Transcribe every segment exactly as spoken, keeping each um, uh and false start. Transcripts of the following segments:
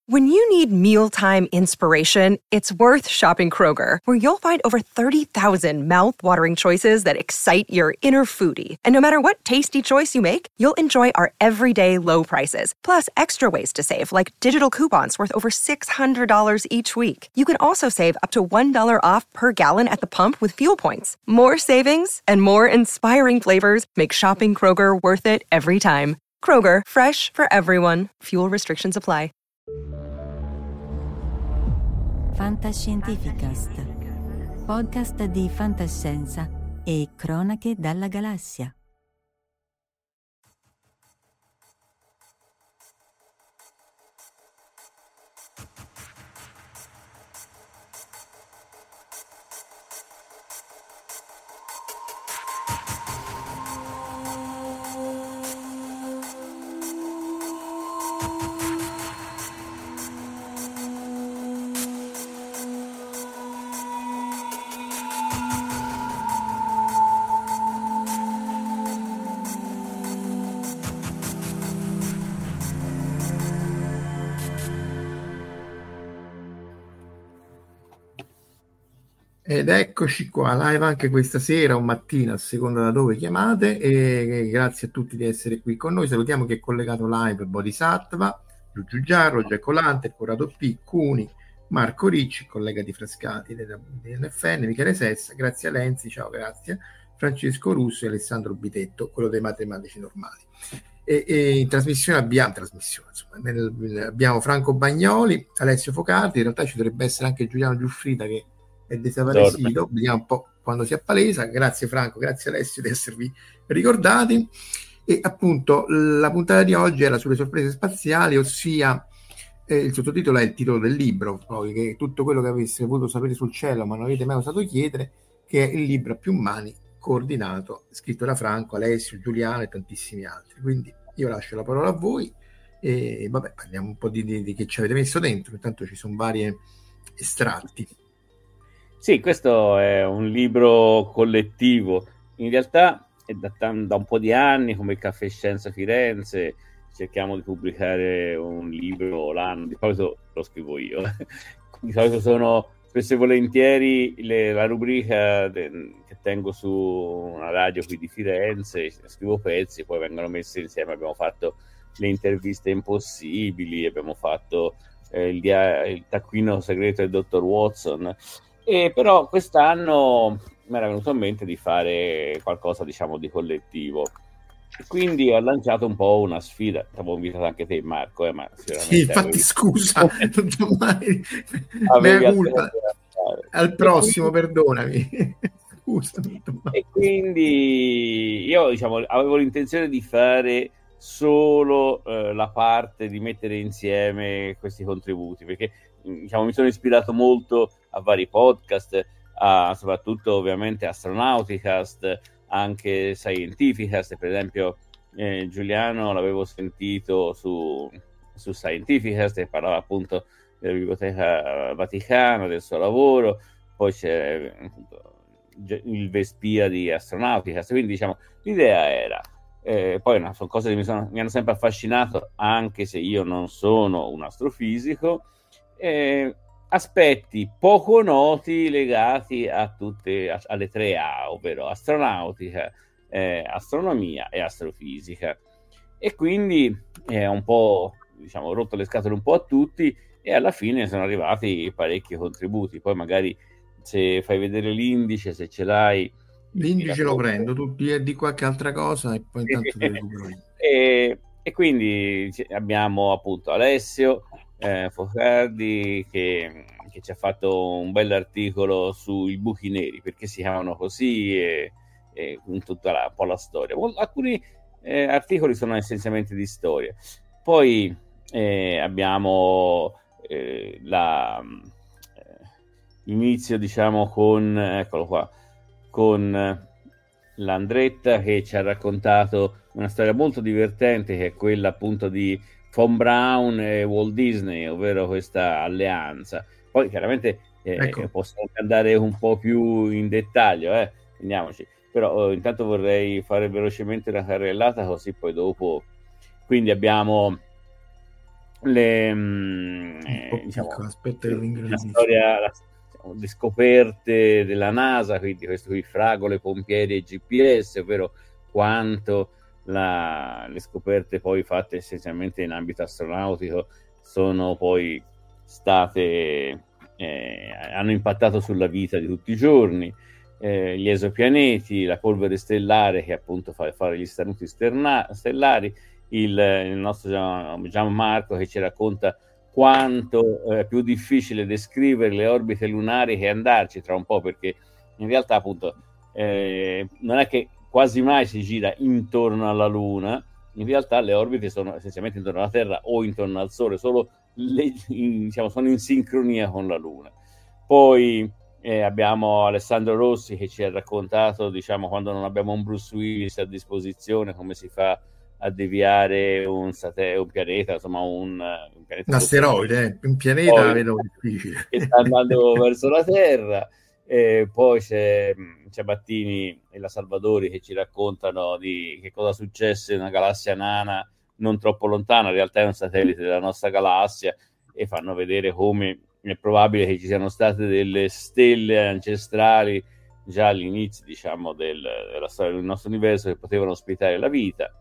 When you need mealtime inspiration, it's worth shopping Kroger, where you'll find over thirty thousand mouth-watering choices that excite your inner foodie. And no matter what tasty choice you make, you'll enjoy our everyday low prices, plus extra ways to save, like digital coupons worth over six hundred dollars each week. You can also save up to one dollar off per gallon at the pump with fuel points. More savings and more inspiring flavors make shopping Kroger worth it every time. Kroger, fresh for everyone. Fuel restrictions apply. Fantascientificast, podcast di fantascienza e cronache dalla galassia. Ed eccoci qua, live anche questa sera o mattina, a seconda da dove chiamate, e grazie a tutti di essere qui con noi. Salutiamo chi è collegato live: Bodhisattva, Giugiu Giarro, Giacolante, Corrado P, Cuni, Marco Ricci, collega di Frascati dell'N F N, Michele Sessa, grazie a Lenzi, ciao, grazie, Francesco Russo e Alessandro Bitetto, quello dei matematici normali. E, e in trasmissione abbiamo, trasmissione, insomma, nel, abbiamo Franco Bagnoli, Alessio Focardi, in realtà ci dovrebbe essere anche Giuliano Giuffrida che è desaparecido, vediamo un po' quando si appalesa. Grazie Franco, grazie Alessio di esservi ricordati. E appunto la puntata di oggi era sulle sorprese spaziali, ossia eh, il sottotitolo è il titolo del libro, proprio, che è tutto quello che aveste voluto sapere sul cielo ma non avete mai osato chiedere, che è il libro A più mani, coordinato, scritto da Franco, Alessio, Giuliano e tantissimi altri. Quindi io lascio la parola a voi e vabbè, parliamo un po' di, di, di che ci avete messo dentro. Intanto ci sono vari estratti. Sì, questo è un libro collettivo, in realtà è da, da un po' di anni, come il Caffè Scienza Firenze, cerchiamo di pubblicare un libro l'anno, di solito lo scrivo io, di solito sono spesso e volentieri le, la rubrica de, che tengo su una radio qui di Firenze, scrivo pezzi, poi vengono messi insieme. Abbiamo fatto le interviste impossibili, abbiamo fatto eh, il, dia- il taccuino segreto del dottor Watson. E però quest'anno mi era venuto in mente di fare qualcosa, diciamo, di collettivo, e quindi ho lanciato un po' una sfida. Ti avevo invitato anche te, Marco, eh, ma sì, infatti avevi... scusa, non mai... mea culpa. Al prossimo, quindi... perdonami. Scusa, e quindi io, diciamo, avevo l'intenzione di fare solo eh, la parte di mettere insieme questi contributi, perché diciamo mi sono ispirato molto a vari podcast, a, soprattutto ovviamente Astronauticast, anche Scientificast. Per esempio eh, Giuliano l'avevo sentito su, su Scientificast, e parlava appunto della Biblioteca Vaticana, del suo lavoro. Poi c'è appunto il Vespia di Astronauticast. Quindi diciamo l'idea era Eh, poi no, sono cose che mi, sono, mi hanno sempre affascinato, anche se io non sono un astrofisico, eh, aspetti poco noti legati a tutte, a, alle tre A, ovvero astronautica, eh, astronomia e astrofisica. E quindi è eh, un po', diciamo, rotto le scatole un po' a tutti, e alla fine sono arrivati parecchi contributi. Poi magari se fai vedere l'indice, se ce l'hai, l'indice lo prendo, tu di qualche altra cosa e poi intanto ti recupero io. E, e quindi abbiamo appunto Alessio eh, Focardi che, che ci ha fatto un bell'articolo sui buchi neri, perché si chiamano così, e, e con tutta la, un po' la storia. Alcuni eh, articoli sono essenzialmente di storia. Poi eh, abbiamo eh, la, eh, l'inizio, diciamo, con, eccolo qua, con l'Andretta, che ci ha raccontato una storia molto divertente, che è quella appunto di Von Braun e Walt Disney, ovvero questa alleanza. Poi chiaramente eh, ecco. possiamo andare un po' più in dettaglio, eh? Andiamoci. Però eh, intanto vorrei fare velocemente una carrellata, così poi dopo. Quindi abbiamo le, mh, eh, diciamo, aspetta, la storia, la, diciamo, le scoperte della NASA, quindi questo qui, fragole, pompieri e G P S, ovvero quanto la, le scoperte poi fatte essenzialmente in ambito astronautico sono poi state eh, hanno impattato sulla vita di tutti i giorni, eh, gli esopianeti, la polvere stellare che appunto fa fare gli starnuti sterna- stellari, il, il nostro Gian, Gianmarco che ci racconta quanto è più difficile descrivere le orbite lunari che andarci tra un po', perché in realtà appunto eh, non è che quasi mai si gira intorno alla Luna, in realtà le orbite sono essenzialmente intorno alla Terra o intorno al Sole, solo le, in, diciamo, sono in sincronia con la Luna. Poi eh, abbiamo Alessandro Rossi che ci ha raccontato, diciamo, quando non abbiamo un Bruce Willis a disposizione, come si fa a deviare un, sate- un pianeta, insomma un, un, pianeta un asteroide, eh. un pianeta poi, vedo difficile. Che sta andando verso la Terra. E poi c'è, c'è Battini e la Salvadori che ci raccontano di che cosa successe in una galassia nana non troppo lontana, in realtà è un satellite della nostra galassia, e fanno vedere come è probabile che ci siano state delle stelle ancestrali già all'inizio, diciamo, del, della storia del nostro universo, che potevano ospitare la vita.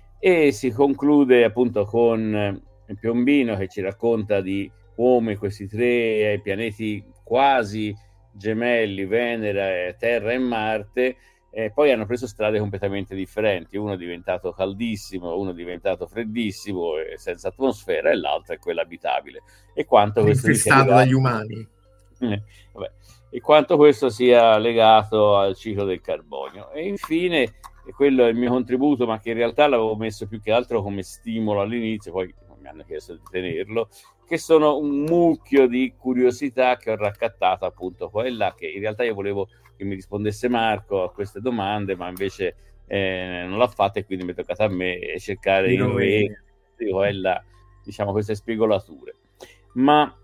E si conclude appunto con Piombino che ci racconta di come questi tre pianeti quasi gemelli, Venere, Terra e Marte, eh, poi hanno preso strade completamente differenti. Uno è diventato caldissimo, uno è diventato freddissimo e senza atmosfera, e l'altro è quello abitabile. E quanto questo infestato legato... dagli umani. Eh, vabbè. E quanto questo sia legato al ciclo del carbonio. E infine, e quello è il mio contributo, ma che in realtà l'avevo messo più che altro come stimolo all'inizio, poi mi hanno chiesto di tenerlo, che sono un mucchio di curiosità che ho raccattato appunto qua e là, che in realtà io volevo che mi rispondesse Marco a queste domande, ma invece eh, non l'ha fatto, e quindi mi è toccato a me cercare in rete qua e là, diciamo, queste spigolature. Ma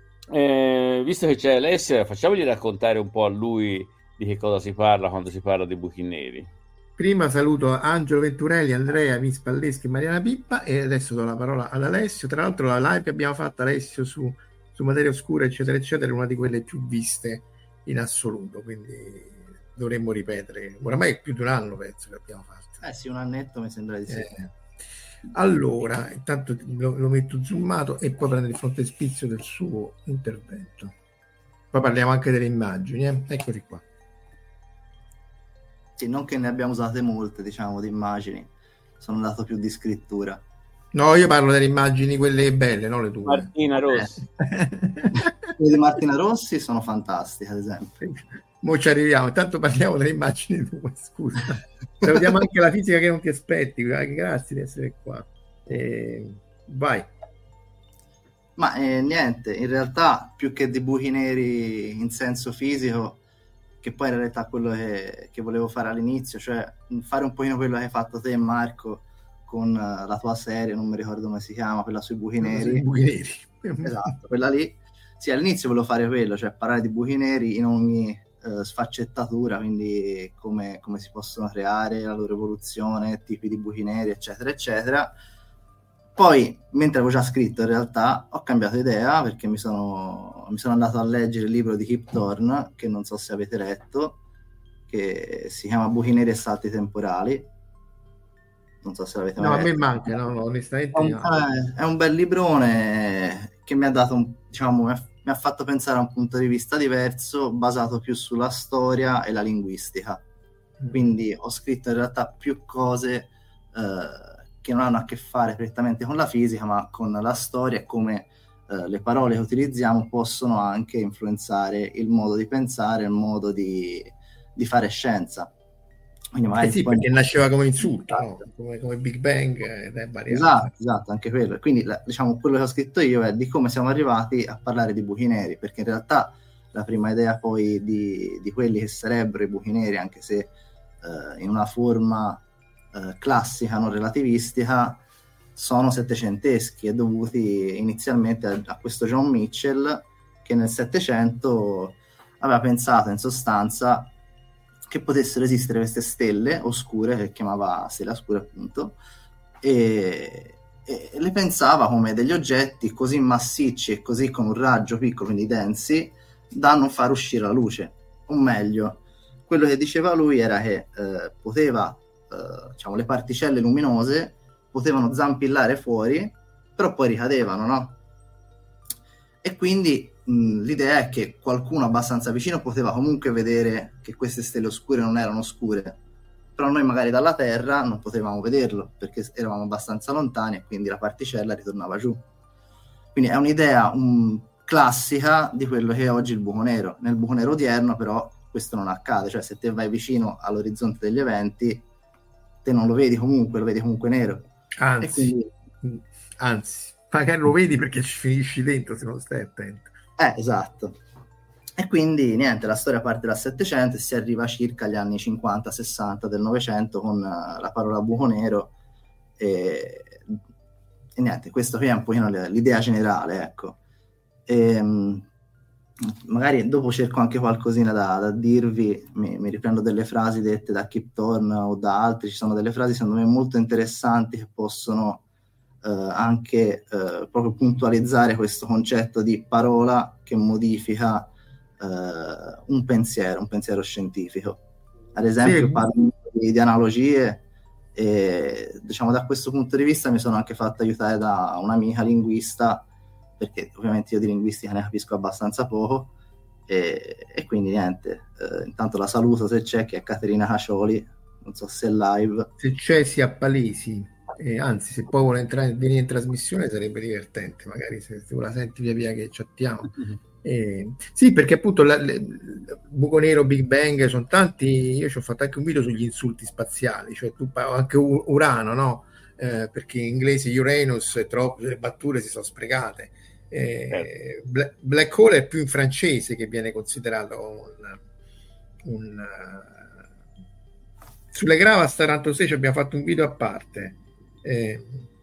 eh, visto che c'è Alessio, facciamogli raccontare un po' a lui di che cosa si parla quando si parla di buchi neri. Prima saluto Angelo Venturelli, Andrea, Miss Palleschi e Mariana Pippa, e adesso do la parola ad Alessio. Tra l'altro la live che abbiamo fatto, Alessio, su, su materia oscura eccetera eccetera, è una di quelle più viste in assoluto, quindi dovremmo ripetere. Oramai è più di un anno penso che abbiamo fatto. Eh sì, un annetto mi sembra di sì. Eh. Allora, intanto lo, lo metto zoomato e poi prendo il frontespizio del suo intervento. Poi parliamo anche delle immagini, eh? Eccoli qua. Sì, non che ne abbiamo usate molte, diciamo, di immagini, sono andato più di scrittura. No, io parlo delle immagini, quelle belle, non le tue. Martina Rossi. Quelle di Martina Rossi sono fantastiche, ad esempio. Mo ci arriviamo, intanto parliamo delle immagini tue, scusa. Salutiamo anche la fisica che non ti aspetti, grazie di essere qua. E... vai. Ma eh, niente, in realtà più che di buchi neri in senso fisico, che poi in realtà quello che, che volevo fare all'inizio, cioè fare un pochino quello che hai fatto te, Marco, con uh, la tua serie, non mi ricordo come si chiama, quella sui buchi neri. Sui buchi neri. Esatto, quella lì. Sì, all'inizio volevo fare quello, cioè parlare di buchi neri in ogni uh, sfaccettatura, quindi come, come si possono creare, la loro evoluzione, tipi di buchi neri, eccetera, eccetera. Poi, mentre avevo già scritto, in realtà, ho cambiato idea, perché mi sono, mi sono andato a leggere il libro di Kip Thorne, che non so se avete letto, che si chiama Buchi neri e salti temporali. Non so se l'avete no, mai letto. letto. No, a me manca, no, no, onestamente È un, no. è un bel librone che mi ha dato, un, diciamo, mi ha, mi ha fatto pensare a un punto di vista diverso, basato più sulla storia e la linguistica. Mm. Quindi ho scritto in realtà più cose eh, che non hanno a che fare prettamente con la fisica, ma con la storia e come eh, le parole che utilizziamo possono anche influenzare il modo di pensare, il modo di, di fare scienza. Quindi magari eh sì, poi... perché nasceva come insulto, no? come, come Big Bang ed è variato. Esatto, esatto, anche quello. Quindi la, diciamo, quello che ho scritto io è di come siamo arrivati a parlare di buchi neri, perché in realtà la prima idea poi di, di quelli che sarebbero i buchi neri, anche se eh, in una forma classica, non relativistica, sono settecenteschi e dovuti inizialmente a, a questo John Mitchell, che nel Settecento aveva pensato in sostanza che potessero esistere queste stelle oscure, che chiamava stelle oscure appunto, e, e le pensava come degli oggetti così massicci e così con un raggio piccolo, quindi densi, da non far uscire la luce. O meglio, quello che diceva lui era che eh, poteva, eh, diciamo, le particelle luminose potevano zampillare fuori, però poi ricadevano, no? E quindi mh, l'idea è che qualcuno abbastanza vicino poteva comunque vedere che queste stelle oscure non erano oscure, però noi magari dalla Terra non potevamo vederlo perché eravamo abbastanza lontani e quindi la particella ritornava giù. Quindi è un'idea um, classica di quello che è oggi il buco nero. Nel buco nero odierno però questo non accade, cioè se te vai vicino all'orizzonte degli eventi te non lo vedi comunque, lo vedi comunque nero. Anzi, quindi... anzi, magari lo vedi perché ci finisci dentro se non stai attento. Eh, esatto. E quindi niente, la storia parte dal Settecento e si arriva circa agli anni cinquanta sessanta del Novecento con uh, la parola buco nero e, e niente, questo qui è un pochino l'idea generale, ecco. E, um, magari dopo cerco anche qualcosina da, da dirvi, mi, mi riprendo delle frasi dette da Kip Thorne o da altri, ci sono delle frasi secondo me molto interessanti che possono uh, anche uh, proprio puntualizzare questo concetto di parola che modifica Uh, un pensiero, un pensiero scientifico. Ad esempio, sì. Parlo di, di analogie e diciamo da questo punto di vista mi sono anche fatto aiutare da un'amica linguista, perché ovviamente io di linguistica ne capisco abbastanza poco e, e quindi niente, uh, intanto la saluto se c'è, che è Caterina Cacioli, non so se è live. Se c'è si appalesi, eh, anzi se poi vuole entrare, venire in trasmissione sarebbe divertente, magari se, se la senti via via che chattiamo. Mm-hmm. Eh, sì, perché appunto la, le, buco nero, Big Bang sono tanti. Io ci ho fatto anche un video sugli insulti spaziali, cioè tu anche Urano, no? Eh, perché in inglese Uranus è troppo, le battute si sono sprecate. Eh, eh. Black, Black Hole è più in francese che viene considerato un, un uh, sulle Gravas Taranto sei abbiamo fatto un video a parte. Eh,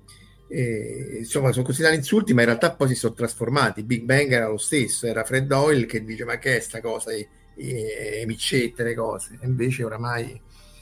E, insomma sono considerati insulti, ma in realtà poi si sono trasformati. Big Bang era lo stesso, era Fred Hoyle che dice ma che è sta cosa, i, i, i micette, le cose, e invece oramai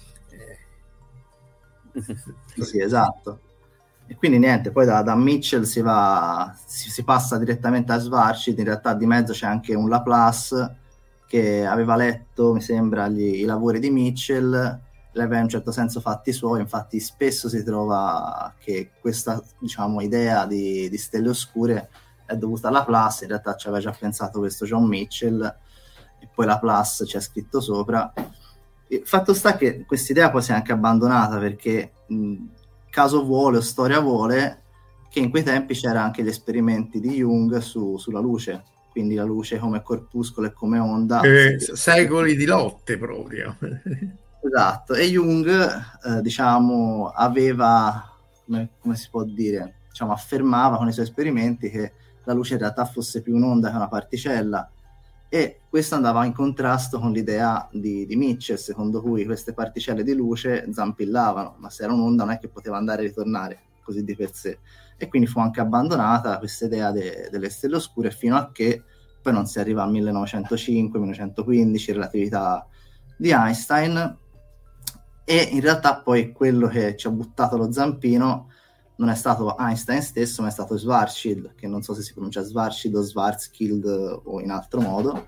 eh... sì, esatto. E quindi niente, poi da, da Mitchell si va si, si passa direttamente a Schwarzschild. In realtà di mezzo c'è anche un Laplace che aveva letto, mi sembra, gli, i lavori di Mitchell, li aveva in un certo senso fatti suoi. Infatti spesso si trova che questa, diciamo, idea di, di stelle oscure è dovuta alla Laplace. In realtà ci aveva già pensato questo John Mitchell e poi Laplace ci ha scritto sopra. Il fatto sta che questa idea poi si è anche abbandonata perché mh, caso vuole o storia vuole che in quei tempi c'era anche gli esperimenti di Jung su, sulla luce, quindi la luce come corpuscolo e come onda. Eh, secoli di lotte proprio. Esatto, e Jung, eh, diciamo, aveva, come, come si può dire, diciamo, affermava con i suoi esperimenti che la luce in realtà fosse più un'onda che una particella, e questo andava in contrasto con l'idea di, di Mitchell, secondo cui queste particelle di luce zampillavano, ma se era un'onda non è che poteva andare e ritornare così di per sé, e quindi fu anche abbandonata questa idea de, delle stelle oscure fino a che poi non si arriva al millenovecentocinque millenovecentoquindici, relatività di Einstein. E in realtà poi quello che ci ha buttato lo zampino non è stato Einstein stesso, ma è stato Schwarzschild, che non so se si pronuncia Schwarzschild o Schwarzschild o in altro modo.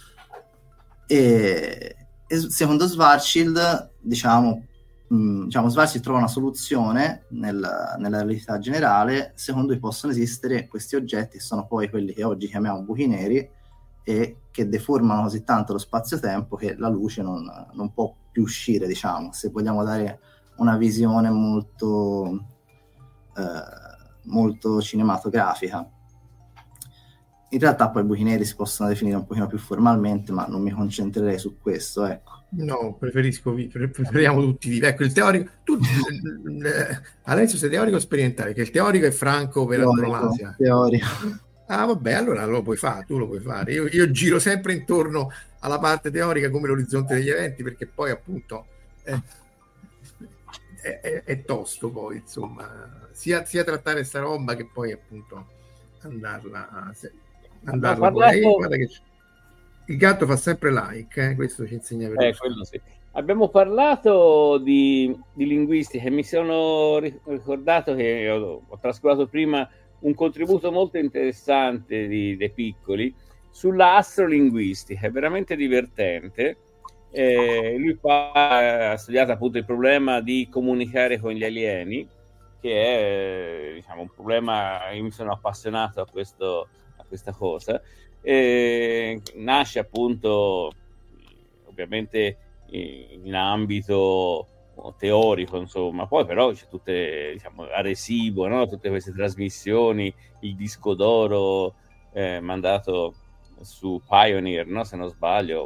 E, e secondo Schwarzschild, diciamo, mh, diciamo Schwarzschild trova una soluzione nel, nella realtà generale secondo cui possono esistere questi oggetti che sono poi quelli che oggi chiamiamo buchi neri e che deformano così tanto lo spazio-tempo che la luce non, non può più uscire, diciamo, se vogliamo dare una visione molto eh, molto cinematografica. In realtà poi i buchi neri si possono definire un pochino più formalmente, ma non mi concentrerei su questo, ecco. No, preferisco, preferiamo tutti di ecco il teorico. Tu, adesso sei teorico sperimentale, che il teorico è Franco per antonomasia. Teorico. Ah, vabbè, allora lo puoi fare, tu lo puoi fare. Io, io giro sempre intorno alla parte teorica come l'orizzonte degli eventi, perché poi appunto è, è, è, è tosto poi, insomma, sia, sia trattare sta roba che poi appunto andarla, andarla parlato, poi, guarda che Il gatto fa sempre like, eh? Questo ci insegna per eh, quello sì. Abbiamo parlato di, di linguistica e mi sono ricordato che ho, ho trascurato prima un contributo molto interessante di De Piccoli sulla astrolinguistica, è veramente divertente. Eh, lui ha studiato appunto il problema di comunicare con gli alieni, che è, diciamo, un problema. Io mi sono appassionato a, questo, a questa cosa. Eh, nasce appunto ovviamente in ambito teorico, insomma, poi però c'è tutte, diciamo, a residuo, no? Tutte queste trasmissioni, il disco d'oro eh, mandato su Pioneer, no? Se non sbaglio.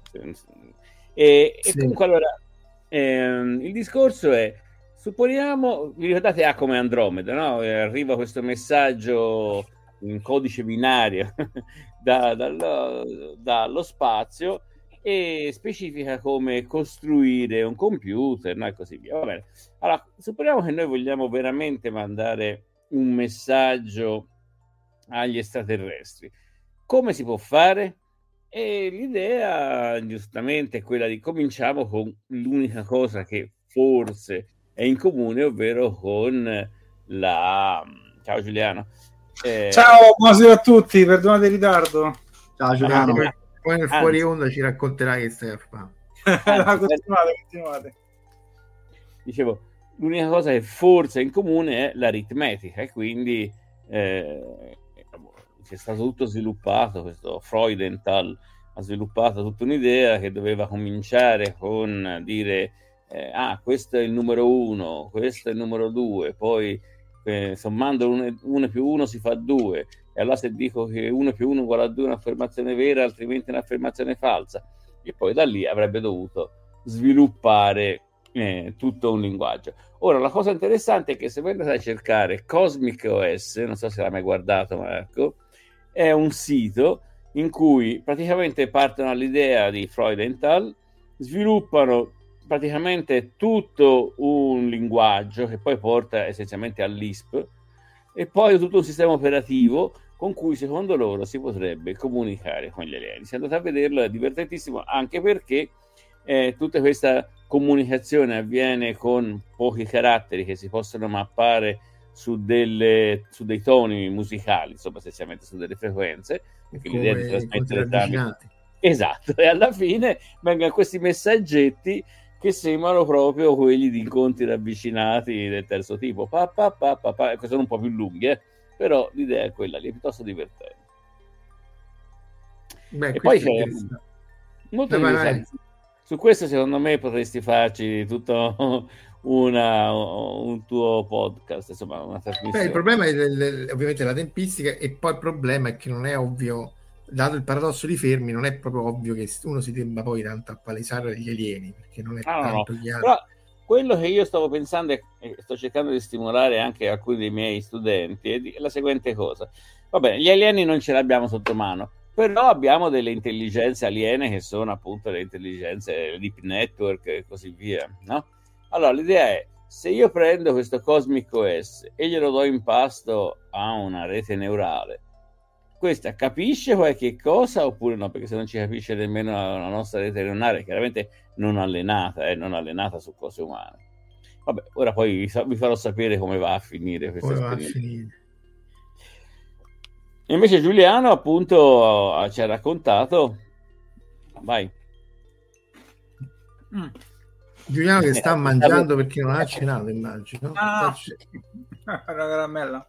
E, sì. E comunque allora ehm, il discorso è, supponiamo, vi ricordate A come Andromeda, no? Arriva questo messaggio in codice binario da, dallo, dallo spazio e specifica come costruire un computer, no? E così via. Va bene. Allora, supponiamo che noi vogliamo veramente mandare un messaggio agli extraterrestri. Come si può fare? E l'idea, giustamente, è quella di cominciamo con l'unica cosa che forse è in comune, ovvero con la... Ciao Giuliano. Eh... Ciao, buonasera a tutti, perdonate il ritardo. Ciao Giuliano. Ah, poi nel fuori onda ci racconterai che stai a fare. No, continuate, continuate. Dicevo, l'unica cosa che forse è in comune è l'aritmetica, e quindi eh, c'è stato tutto sviluppato, questo Freudenthal ha sviluppato tutta un'idea che doveva cominciare con dire eh, ah, questo è il numero uno, questo è il numero due, poi eh, sommando uno più uno si fa due, e allora se dico che uno più uno uguale a due è un'affermazione vera, altrimenti è un'affermazione falsa, e poi da lì avrebbe dovuto sviluppare eh, tutto un linguaggio. Ora, la cosa interessante è che se voi andate a cercare Cosmic O S, non so se l'hai mai guardato Marco, è un sito in cui praticamente partono all'idea di Freudenthal, sviluppano praticamente tutto un linguaggio che poi porta essenzialmente all'I S P, e poi tutto un sistema operativo con cui secondo loro si potrebbe comunicare con gli alieni. Se andate a vederlo è divertentissimo, anche perché eh, tutta questa comunicazione avviene con pochi caratteri che si possono mappare su, delle, su dei toni musicali, insomma essenzialmente su delle frequenze, perché l'idea di trasmettere tramite... Esatto, e alla fine vengono questi messaggetti che sembrano proprio quelli di incontri ravvicinati del terzo tipo, pa, pa, pa, pa, pa. Sono un po' più lunghi, eh? Però l'idea è quella lì, è piuttosto divertente. Beh, e poi c'è molto vai, interessante. Vai. Su questo secondo me potresti farci tutto una, un tuo podcast, insomma una trasmissione. Beh, il problema è del, del, ovviamente la tempistica, e poi il problema è che non è ovvio, dato il paradosso di Fermi, non è proprio ovvio che uno si debba poi tanto appalesare agli alieni, perché non è ah, tanto no, no. chiaro. Però quello che io stavo pensando e sto cercando di stimolare anche alcuni dei miei studenti è la seguente cosa. Va bene, gli alieni non ce l'abbiamo sotto mano, però abbiamo delle intelligenze aliene che sono appunto le intelligenze deep network e così via, no? Allora l'idea è, se io prendo questo Cosmic O S e glielo do in pasto a una rete neurale, questa capisce qualche cosa oppure no? Perché se non ci capisce nemmeno la nostra rete neurale, chiaramente non allenata, eh, non allenata su cose umane. Vabbè, ora poi vi, vi farò sapere come va a finire questa come esperienza. Va a finire. E invece Giuliano appunto ci ha raccontato, vai. Mm. Giuliano che sta eh, mangiando perché non ha cenato, immagino. Ah, una caramella.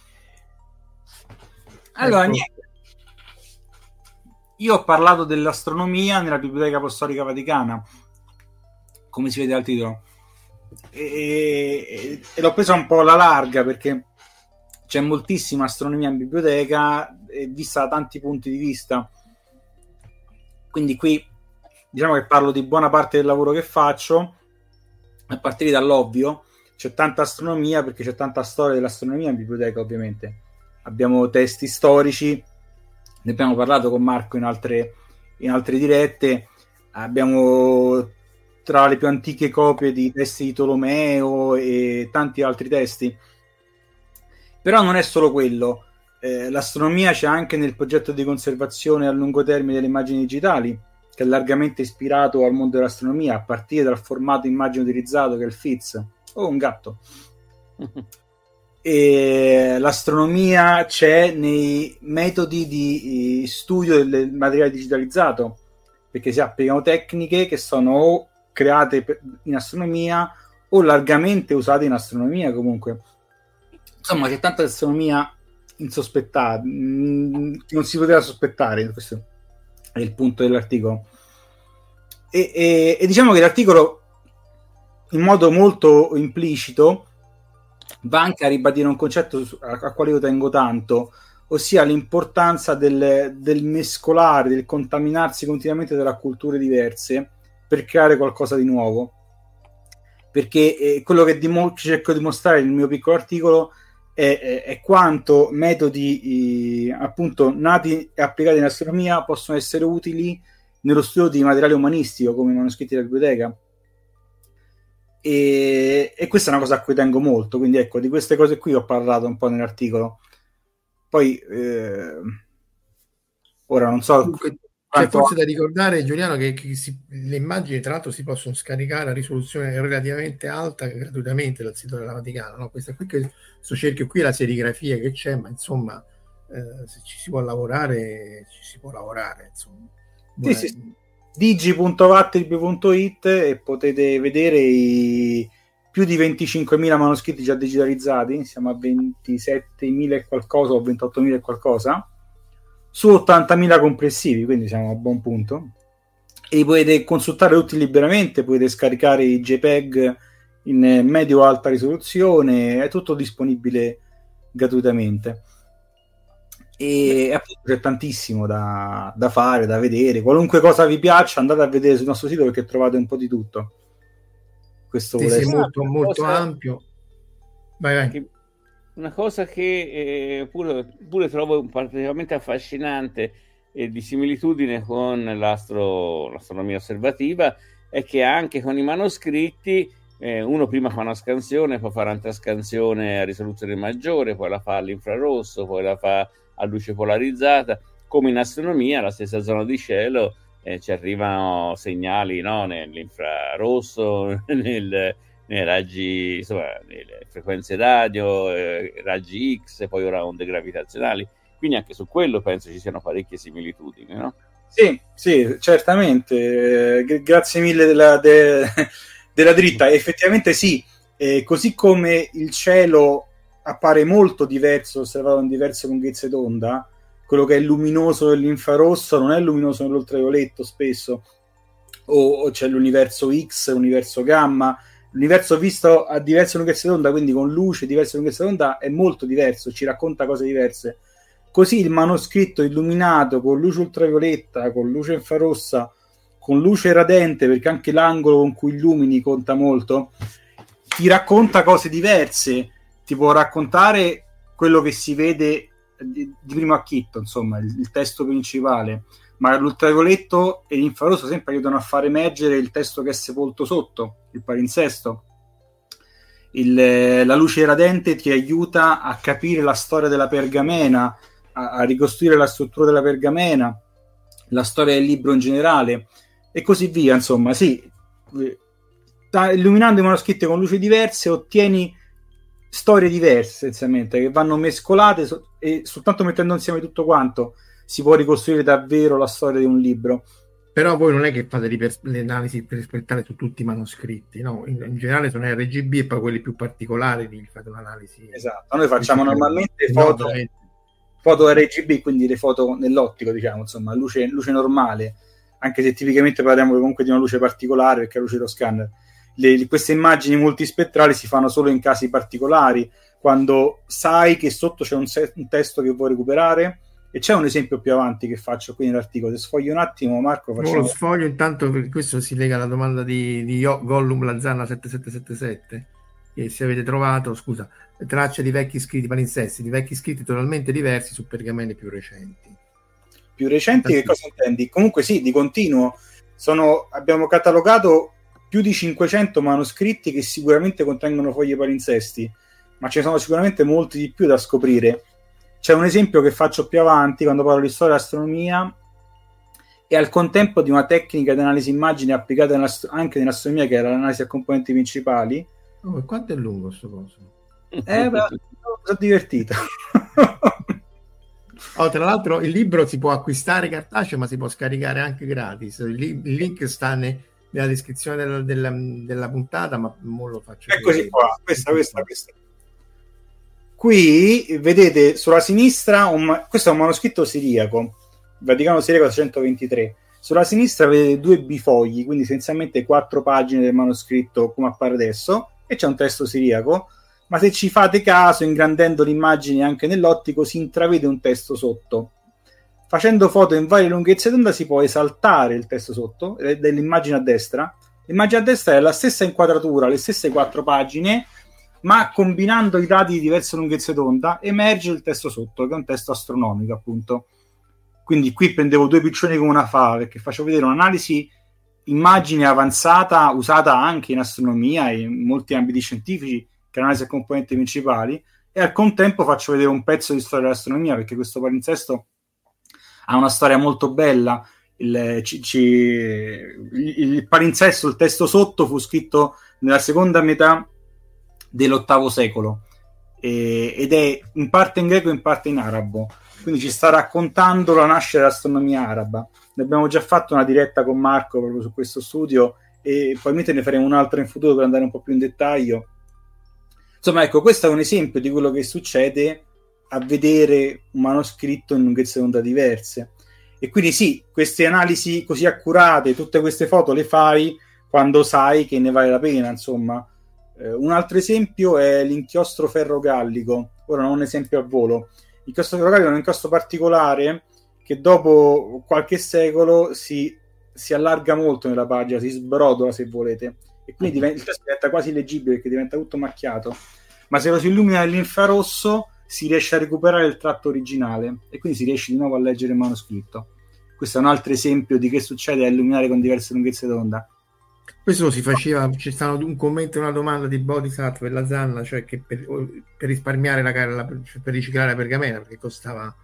Allora, ecco. Niente. Io ho parlato dell'astronomia nella Biblioteca Apostolica Vaticana, come si vede dal titolo, e, e, e l'ho presa un po' alla larga perché c'è moltissima astronomia in biblioteca, e vista da tanti punti di vista. Quindi qui diciamo che parlo di buona parte del lavoro che faccio, a partire dall'ovvio. C'è tanta astronomia perché c'è tanta storia dell'astronomia in biblioteca, ovviamente. Abbiamo testi storici, ne abbiamo parlato con Marco in altre, in altre dirette, abbiamo tra le più antiche copie di testi di Tolomeo e tanti altri testi. Però non è solo quello. eh, l'astronomia c'è anche nel progetto di conservazione a lungo termine delle immagini digitali, che è largamente ispirato al mondo dell'astronomia, a partire dal formato immagine utilizzato, che è il F I Z. Oh, un gatto! E l'astronomia c'è nei metodi di studio del materiale digitalizzato, perché si applicano tecniche che sono o create in astronomia o largamente usate in astronomia. Comunque, insomma, c'è tanta astronomia insospettata, non si poteva sospettare. Questo è il punto dell'articolo. E, e, e diciamo che l'articolo, in modo molto implicito, va anche a ribadire un concetto a, a quale io tengo tanto, ossia l'importanza del, del mescolare, del contaminarsi continuamente tra culture diverse per creare qualcosa di nuovo. Perché eh, quello che dim- cerco di mostrare nel mio piccolo articolo è, è, è quanto metodi eh, appunto nati e applicati in astronomia possono essere utili nello studio di materiale umanistico, come i manoscritti della biblioteca. E, e questa è una cosa a cui tengo molto, quindi ecco, di queste cose qui ho parlato un po' nell'articolo. Poi eh, ora non so. Comunque, c'è forse da ricordare, Giuliano, che, che si, le immagini tra l'altro si possono scaricare a risoluzione relativamente alta gratuitamente dal sito della Vaticana, no? Questa qui, questo cerchio qui è la serigrafia che c'è, ma insomma eh, se ci si può lavorare ci si può lavorare, insomma. Sì, sì, sì. digi punto vattrib punto it e potete vedere i più di venticinquemila manoscritti già digitalizzati, siamo a ventisettemila e qualcosa o ventottomila e qualcosa su ottantamila complessivi, quindi siamo a buon punto, e li potete consultare tutti liberamente, potete scaricare i JPEG in medio alta risoluzione, è tutto disponibile gratuitamente. E appunto c'è tantissimo da, da fare, da vedere. Qualunque cosa vi piaccia andate a vedere sul nostro sito, perché trovate un po' di tutto. Questo sì, vuole sì, essere molto, molto cosa... ampio. Vai, vai. Una cosa che eh, pure, pure trovo particolarmente affascinante e di similitudine con l'astro, l'astronomia osservativa è che anche con i manoscritti eh, uno prima fa una scansione, poi fa un'altra scansione a risoluzione maggiore, poi la fa all'infrarosso, poi la fa a luce polarizzata. Come in astronomia, la stessa zona di cielo eh, ci arrivano segnali, no? Nell'infrarosso, nel, nei raggi, insomma, nelle frequenze radio, eh, raggi X, poi ora onde gravitazionali. Quindi anche su quello penso ci siano parecchie similitudini, no? Sì, sì, certamente. Eh, grazie mille della, de, della dritta. Effettivamente sì, eh, così come il cielo appare molto diverso, osservato in diverse lunghezze d'onda, quello che è luminoso nell'infrarosso non è luminoso nell'ultravioletto spesso, o, o c'è l'universo X, l'universo gamma, l'universo visto a diverse lunghezze d'onda, quindi con luce, diverse lunghezze d'onda, è molto diverso, ci racconta cose diverse. Così il manoscritto illuminato con luce ultravioletta, con luce infrarossa, con luce radente, perché anche l'angolo con cui illumini conta molto, ti racconta cose diverse. Ti può raccontare quello che si vede di, di primo acchitto, insomma, il, il testo principale, ma l'ultravioletto e l'infrarosso sempre aiutano a far emergere il testo che è sepolto sotto, il palinsesto. Il, la luce radente ti aiuta a capire la storia della pergamena, a, a ricostruire la struttura della pergamena, la storia del libro in generale, e così via. Insomma, sì, illuminando i manoscritti con luci diverse ottieni storie diverse, essenzialmente, che vanno mescolate, e soltanto mettendo insieme tutto quanto si può ricostruire davvero la storia di un libro. Però voi non è che fate le analisi per rispettare su tutti i manoscritti, no? In, in generale sono R G B, e poi quelli più particolari li fate un'analisi. Esatto, noi facciamo normalmente foto, foto R G B, quindi le foto nell'ottico, diciamo, insomma, luce, luce normale, anche se tipicamente parliamo comunque di una luce particolare, perché è la luce dello scanner. Le, queste immagini multispettrali si fanno solo in casi particolari, quando sai che sotto c'è un, se- un testo che vuoi recuperare. E c'è un esempio più avanti che faccio qui nell'articolo. Se sfoglio un attimo, Marco, facciamo... No, lo sfoglio intanto, perché questo si lega alla domanda di, di Gollum Lazzana sette sette sette sette, che se avete trovato, scusa, tracce di vecchi scritti palinsesti, di vecchi scritti totalmente diversi su pergamene più recenti. Più recenti, che cosa intendi? Comunque sì, di continuo. Sono, abbiamo catalogato più di cinquecento manoscritti che sicuramente contengono foglie palinsesti, ma ce ne sono sicuramente molti di più da scoprire. c'è un esempio che faccio più avanti quando parlo di storia dell'astronomia e al contempo di una tecnica di analisi immagini applicata anche nell'astronomia, che era l'analisi a componenti principali. Oh, quanto è lungo sto coso? Eh, beh, mi sono divertito. Oh, tra l'altro il libro si può acquistare cartaceo, ma si può scaricare anche gratis. Il, li- il link sta ne- nella descrizione della, della, della puntata, ma non lo faccio. Eccoci qua, questa, questa, questa. Qui vedete sulla sinistra, un, questo è un manoscritto siriaco, Vaticano Siriaco centoventitré. Sulla sinistra vedete due bifogli, quindi essenzialmente quattro pagine del manoscritto come appare adesso, e c'è un testo siriaco. Ma se ci fate caso, ingrandendo l'immagine anche nell'ottico, si intravede un testo sotto. Facendo foto in varie lunghezze d'onda si può esaltare il testo sotto, dell'immagine a destra. L'immagine a destra è la stessa inquadratura, le stesse quattro pagine, ma combinando i dati di diverse lunghezze d'onda emerge il testo sotto, che è un testo astronomico, appunto. Quindi qui prendevo due piccioni con una fava, perché faccio vedere un'analisi immagine avanzata, usata anche in astronomia e in molti ambiti scientifici, che è l'analisi a componenti principali, e al contempo faccio vedere un pezzo di storia dell'astronomia, perché questo palinsesto ha una storia molto bella. Il, ci, ci, il, il palinsesto, il testo sotto, fu scritto nella seconda metà dell'ottavo secolo e, ed è in parte in greco e in parte in arabo, quindi ci sta raccontando la nascita dell'astronomia araba. Ne abbiamo già fatto una diretta con Marco proprio su questo studio e probabilmente ne faremo un'altra in futuro per andare un po' più in dettaglio. Insomma, ecco, questo è un esempio di quello che succede a vedere un manoscritto in lunghezze d'onda diverse. E quindi sì, queste analisi così accurate, tutte queste foto le fai quando sai che ne vale la pena, insomma. Eh, un altro esempio è l'inchiostro ferrogallico. Ora non un esempio a volo. L'inchiostro ferrogallico è un inchiostro particolare che dopo qualche secolo si, si allarga molto nella pagina, si sbrodola se volete. E quindi diventa, il testo diventa quasi leggibile perché diventa tutto macchiato, ma se lo si illumina nell'infrarosso si riesce a recuperare il tratto originale e quindi si riesce di nuovo a leggere il manoscritto. Questo è un altro esempio di che succede a illuminare con diverse lunghezze d'onda. Questo si faceva, c'è stato un commento e una domanda di Bodhisattva e la Zanna, cioè che per, per risparmiare la, la per riciclare la pergamena, perché costava,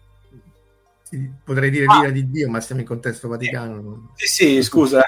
potrei dire l'ira ah. di Dio, ma siamo in contesto vaticano. Sì, sì, scusa.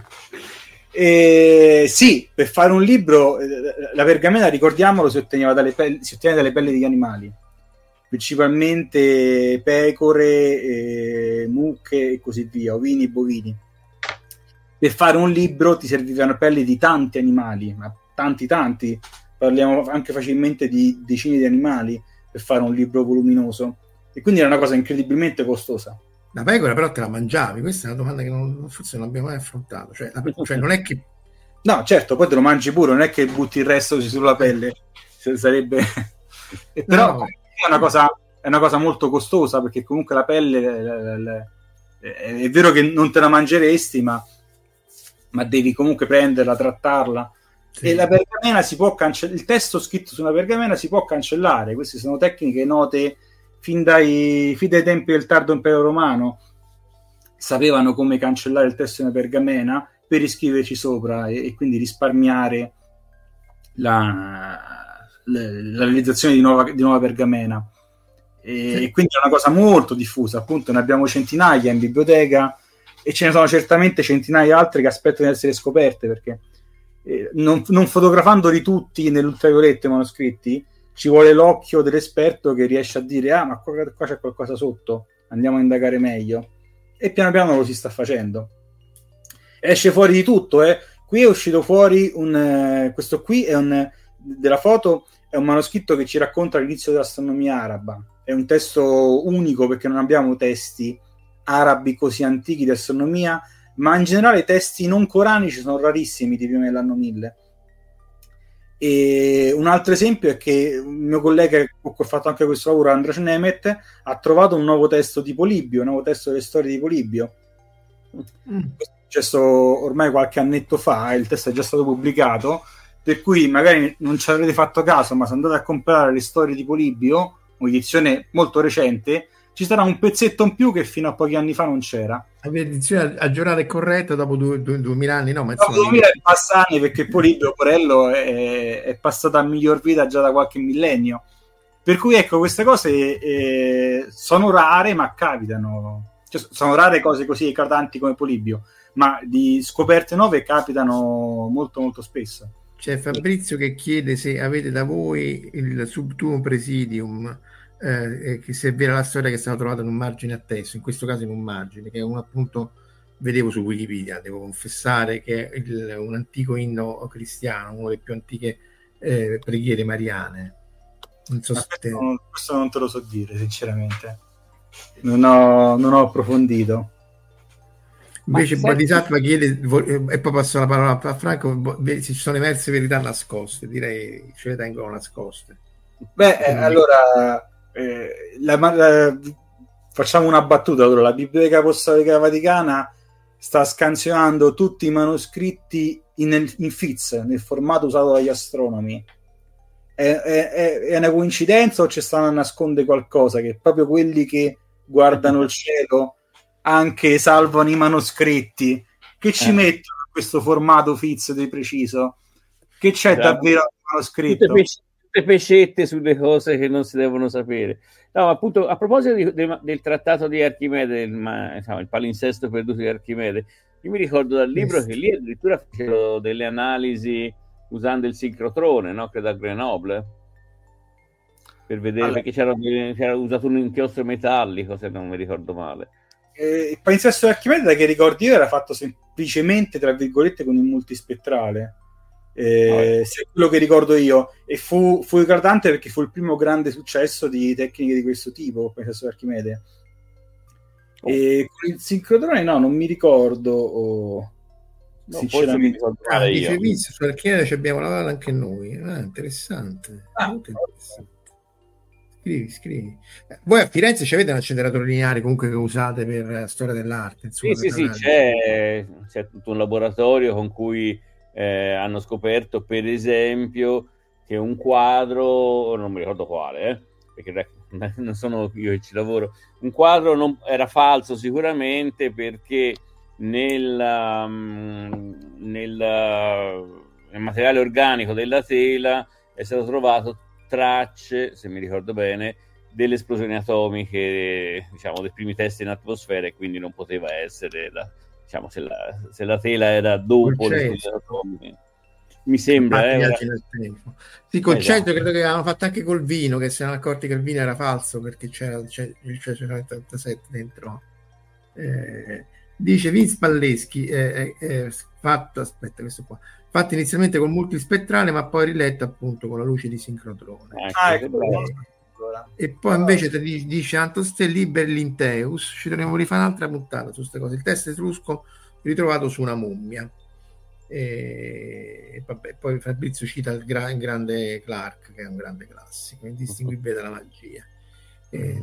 Eh, sì, per fare un libro la pergamena, ricordiamolo, si otteneva dalle pelli, si ottiene dalle pelli degli animali, principalmente pecore, eh, mucche e così via, ovini e bovini. Per fare un libro ti servivano pelli di tanti animali, ma tanti tanti, parliamo anche facilmente di decine di animali per fare un libro voluminoso, e quindi era una cosa incredibilmente costosa. La pecora però te la mangiavi? Questa è una domanda che non, forse non abbiamo mai affrontato. Cioè, la, cioè non è che... No, certo, poi te lo mangi pure, non è che butti il resto sulla pelle. Sarebbe... però no. È una cosa, è una cosa molto costosa, perché comunque la pelle le, le, le, è vero che non te la mangeresti, ma, ma devi comunque prenderla, trattarla. Sì. E la pergamena si può cancellare, il testo scritto su una pergamena si può cancellare. Queste sono tecniche note fin dai, fin dai tempi del tardo impero romano. Sapevano come cancellare il testo di una pergamena per riscriverci sopra e, e quindi risparmiare la, la, la realizzazione di nuova, di nuova pergamena. E, sì. E quindi è una cosa molto diffusa, appunto ne abbiamo centinaia in biblioteca e ce ne sono certamente centinaia altre che aspettano di essere scoperte, perché eh, non, non fotografandoli tutti nell'ultravioletto i manoscritti ci vuole l'occhio dell'esperto che riesce a dire ah, ma qua, qua c'è qualcosa sotto, andiamo a indagare meglio, e piano piano lo si sta facendo. Esce fuori di tutto, eh. Qui è uscito fuori un eh, questo qui è un della foto, è un manoscritto che ci racconta l'inizio dell'astronomia araba. È un testo unico perché non abbiamo testi arabi così antichi di astronomia, ma in generale testi non coranici sono rarissimi di prima dell'anno mille. E un altro esempio è che un mio collega che ha fatto anche questo lavoro, Andras Nemet, ha trovato un nuovo testo di Polibio, un nuovo testo delle storie di Polibio. Mm. Questo è successo ormai qualche annetto fa, il testo è già stato pubblicato, per cui magari non ci avrete fatto caso, ma se andate a comprare le storie di Polibio, un'edizione molto recente, ci sarà un pezzetto in più che fino a pochi anni fa non c'era. L'edizione aggiornata e corretta dopo due, due, duemila anni, no? Ma dopo duemila e passa anni, perché Polibio, Porello, è, è passato a miglior vita già da qualche millennio. Per cui ecco, queste cose eh, sono rare, ma capitano. Cioè, sono rare cose così eclatanti come Polibio, ma di scoperte nuove capitano molto molto spesso. C'è Fabrizio che chiede se avete da voi il Subtuum Presidium, eh, che se è vera la storia che è stata trovata in un margine a testo, in questo caso in un margine, che è un appunto, vedevo su Wikipedia, devo confessare che è il, un antico inno cristiano, una delle più antiche eh, preghiere mariane. Non so se te... non, questo non te lo so dire, sinceramente. Non ho, non ho approfondito. Invece Bodhisattva chiede, e poi passo la parola a Franco, se ci sono emerse verità nascoste, direi ce le tengono nascoste. Beh, eh, allora eh, la, la, facciamo una battuta. Allora, la Biblioteca Apostolica Vaticana sta scansionando tutti i manoscritti in, in F I Z, nel formato usato dagli astronomi. È, è, è una coincidenza o ci stanno a nascondere qualcosa? Che proprio quelli che guardano il cielo anche salvano i manoscritti, che ci eh. mettono in questo formato F I Z di preciso? Che c'è esatto. davvero nel manoscritto? Tutte, pec- tutte pecette sulle cose che non si devono sapere. No, appunto, a proposito di, del, del trattato di Archimede, del, ma, insomma, il palinsesto perduto di Archimede, io mi ricordo dal libro yes. che lì addirittura fecero delle analisi usando il sincrotrone, no? Credo a Grenoble, per vedere, allora. perché c'era, c'era usato un inchiostro metallico, se non mi ricordo male. Eh, il palinsesto di Archimede, da che ricordi io, era fatto semplicemente, tra virgolette, con il multispettrale. Eh, oh. Se è quello che ricordo io, e fu, fu eclatante perché fu il primo grande successo di tecniche di questo tipo, il palinsesto di Archimede. Oh. E con il sincrotrone no, non mi ricordo. Oh. No, sinceramente ah, io. Visto, su Archimede ci abbiamo lavorato anche noi. Ah, interessante. Ah, molto interessante. Scrivi, scrivi. Voi a Firenze ci avete un acceleratore lineare comunque che usate per la storia dell'arte? Insomma, sì, sì, sì, c'è, c'è tutto un laboratorio con cui eh, hanno scoperto, per esempio, che un quadro, non mi ricordo quale, eh, perché non sono io che ci lavoro, un quadro non, era falso sicuramente perché nel, um, nel, uh, nel materiale organico della tela è stato trovato tracce, se mi ricordo bene, delle esplosioni atomiche, diciamo, dei primi test in atmosfera, e quindi non poteva essere la, diciamo, se la, se la tela era dopo le esplosioni atomiche. Mi sembra eh, era... sì, concetto esatto. Credo che avevano fatto anche col vino, che si erano accorti che il vino era falso perché c'era, c'era il centottantasette dentro. Eh, dice Vince Palleschi eh, eh, fatto, aspetta questo qua fatto inizialmente col multispettrale ma poi riletto appunto con la luce di sincrotrone. Ah, ecco, e, e poi invece dice Antoste Liber Linteus, ci dovremmo rifare un'altra puntata su queste cose. Il test etrusco ritrovato su una mummia. E vabbè, poi Fabrizio cita il, gra- il grande Clark, che è un grande classico, indistinguibile dalla magia. E...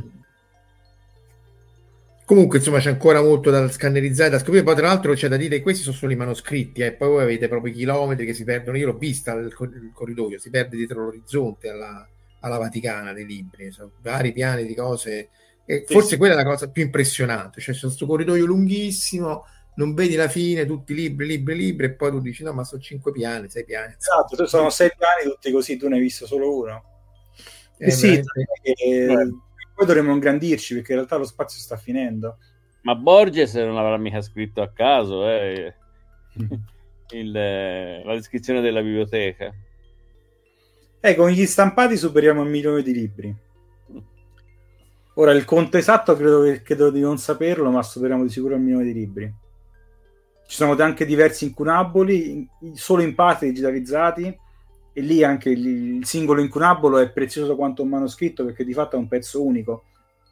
comunque insomma c'è ancora molto da scannerizzare, da scoprire. Poi tra l'altro c'è da dire che questi sono solo i manoscritti e eh. poi voi avete proprio i chilometri che si perdono. Io l'ho vista il, il corridoio, si perde dietro l'orizzonte alla, alla Vaticana dei libri, sono vari piani di cose e sì, forse sì. Quella è la cosa più impressionante, cioè c'è questo corridoio lunghissimo, non vedi la fine, tutti libri, libri, libri, e poi tu dici no, ma sono cinque piani, sei piani. Esatto, sono sei piani tutti così, tu ne hai visto solo uno. Eh, eh sì, veramente... poi dovremmo ingrandirci perché in realtà lo spazio sta finendo. Ma Borges non avrà mica scritto a caso eh, il, la descrizione della biblioteca. Eh, con gli stampati superiamo il milione di libri. Ora il conto esatto credo, che, credo di non saperlo, ma superiamo di sicuro il milione di libri. Ci sono anche diversi incunaboli, solo in parte digitalizzati, e lì anche il, il singolo incunabolo è prezioso quanto un manoscritto perché di fatto è un pezzo unico.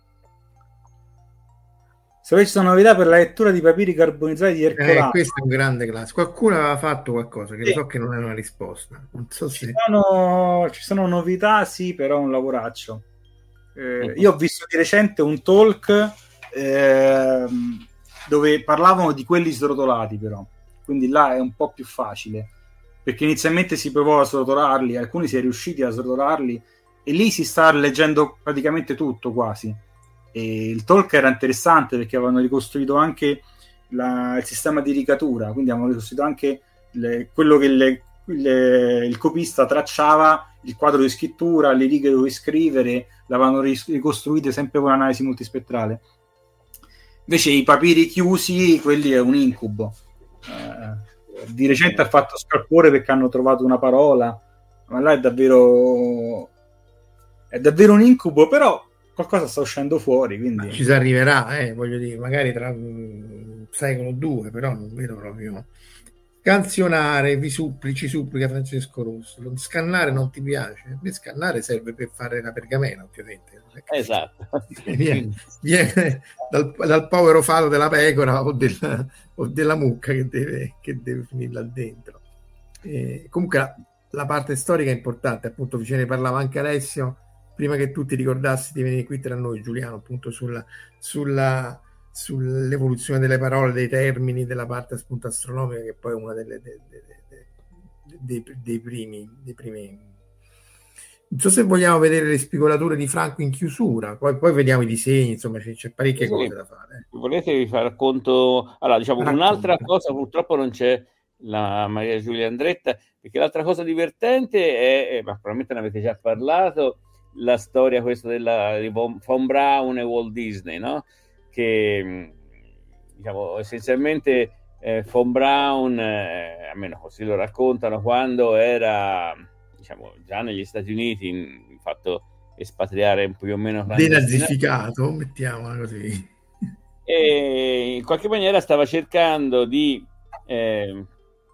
Se ci sono novità per la lettura di papiri carbonizzati di Ercolano, eh, questo è un grande classico. Qualcuno aveva fatto qualcosa che sì. Lo so che non è una risposta, non so se... ci, sono, ci sono novità, sì, però un lavoraccio. Eh, uh-huh. Io ho visto di recente un talk eh, dove parlavano di quelli srotolati, però quindi là è un po' più facile perché inizialmente si provò a srotolarli, alcuni si è riusciti a srotolarli e lì si sta leggendo praticamente tutto quasi. E il talk era interessante perché avevano ricostruito anche la, il sistema di ricatura, quindi avevano ricostruito anche le, quello che le, il, il copista tracciava il quadro di scrittura, le righe dove scrivere, l'avevano ricostruite sempre con analisi multispettrale. Invece i papiri chiusi, quelli è un incubo. Eh, di recente ha fatto scalpore perché hanno trovato una parola, ma là è davvero è davvero un incubo, però qualcosa sta uscendo fuori, quindi ci si arriverà, eh, voglio dire, magari tra un secolo o due, però non vedo proprio. Scansionare, vi suppli, ci supplica Francesco Rosso. Lo scannare non ti piace? A scannare serve per fare la pergamena, ovviamente. Esatto. Viene, viene dal, dal povero fato della pecora o della, o della mucca che deve, che deve finire là dentro. E comunque la, la parte storica è importante, appunto, ce ne parlava anche Alessio, prima che tu ti ricordassi di venire qui tra noi, Giuliano, appunto sulla, sulla sull'evoluzione delle parole, dei termini, della parte appunto astronomica, che poi è una delle de, de, de, de, dei, dei primi dei primi. Non so se vogliamo vedere le spigolature di Franco in chiusura, poi, poi vediamo i disegni, insomma c'è, c'è parecchie sì, cose da fare. Volete vi far conto? Allora, diciamo, Racconta. Un'altra cosa, purtroppo non c'è la Maria Giulia Andretta, perché l'altra cosa divertente è, ma probabilmente ne avete già parlato, la storia questa della di Von Braun e Walt Disney, no? Che diciamo essenzialmente eh, Von Braun, eh, almeno così lo raccontano, quando era diciamo già negli Stati Uniti, in, in fatto espatriare più o meno denazificato, mettiamola così, e in qualche maniera stava cercando di eh,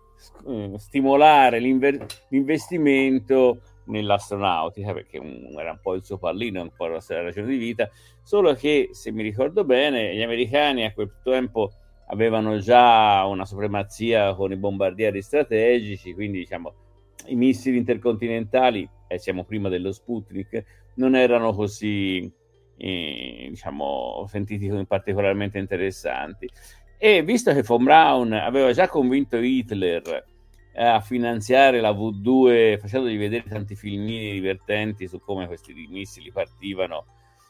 stimolare l'investimento nell'astronautica, perché un, era un po' il suo pallino, un po' la sua ragione di vita, solo che, se mi ricordo bene, gli americani a quel tempo avevano già una supremazia con i bombardieri strategici, quindi diciamo i missili intercontinentali, e eh, siamo prima dello Sputnik, non erano così eh, diciamo sentiti particolarmente interessanti. E visto che Von Braun aveva già convinto Hitler a finanziare la V due, facendogli vedere tanti filmini divertenti su come questi missili partivano,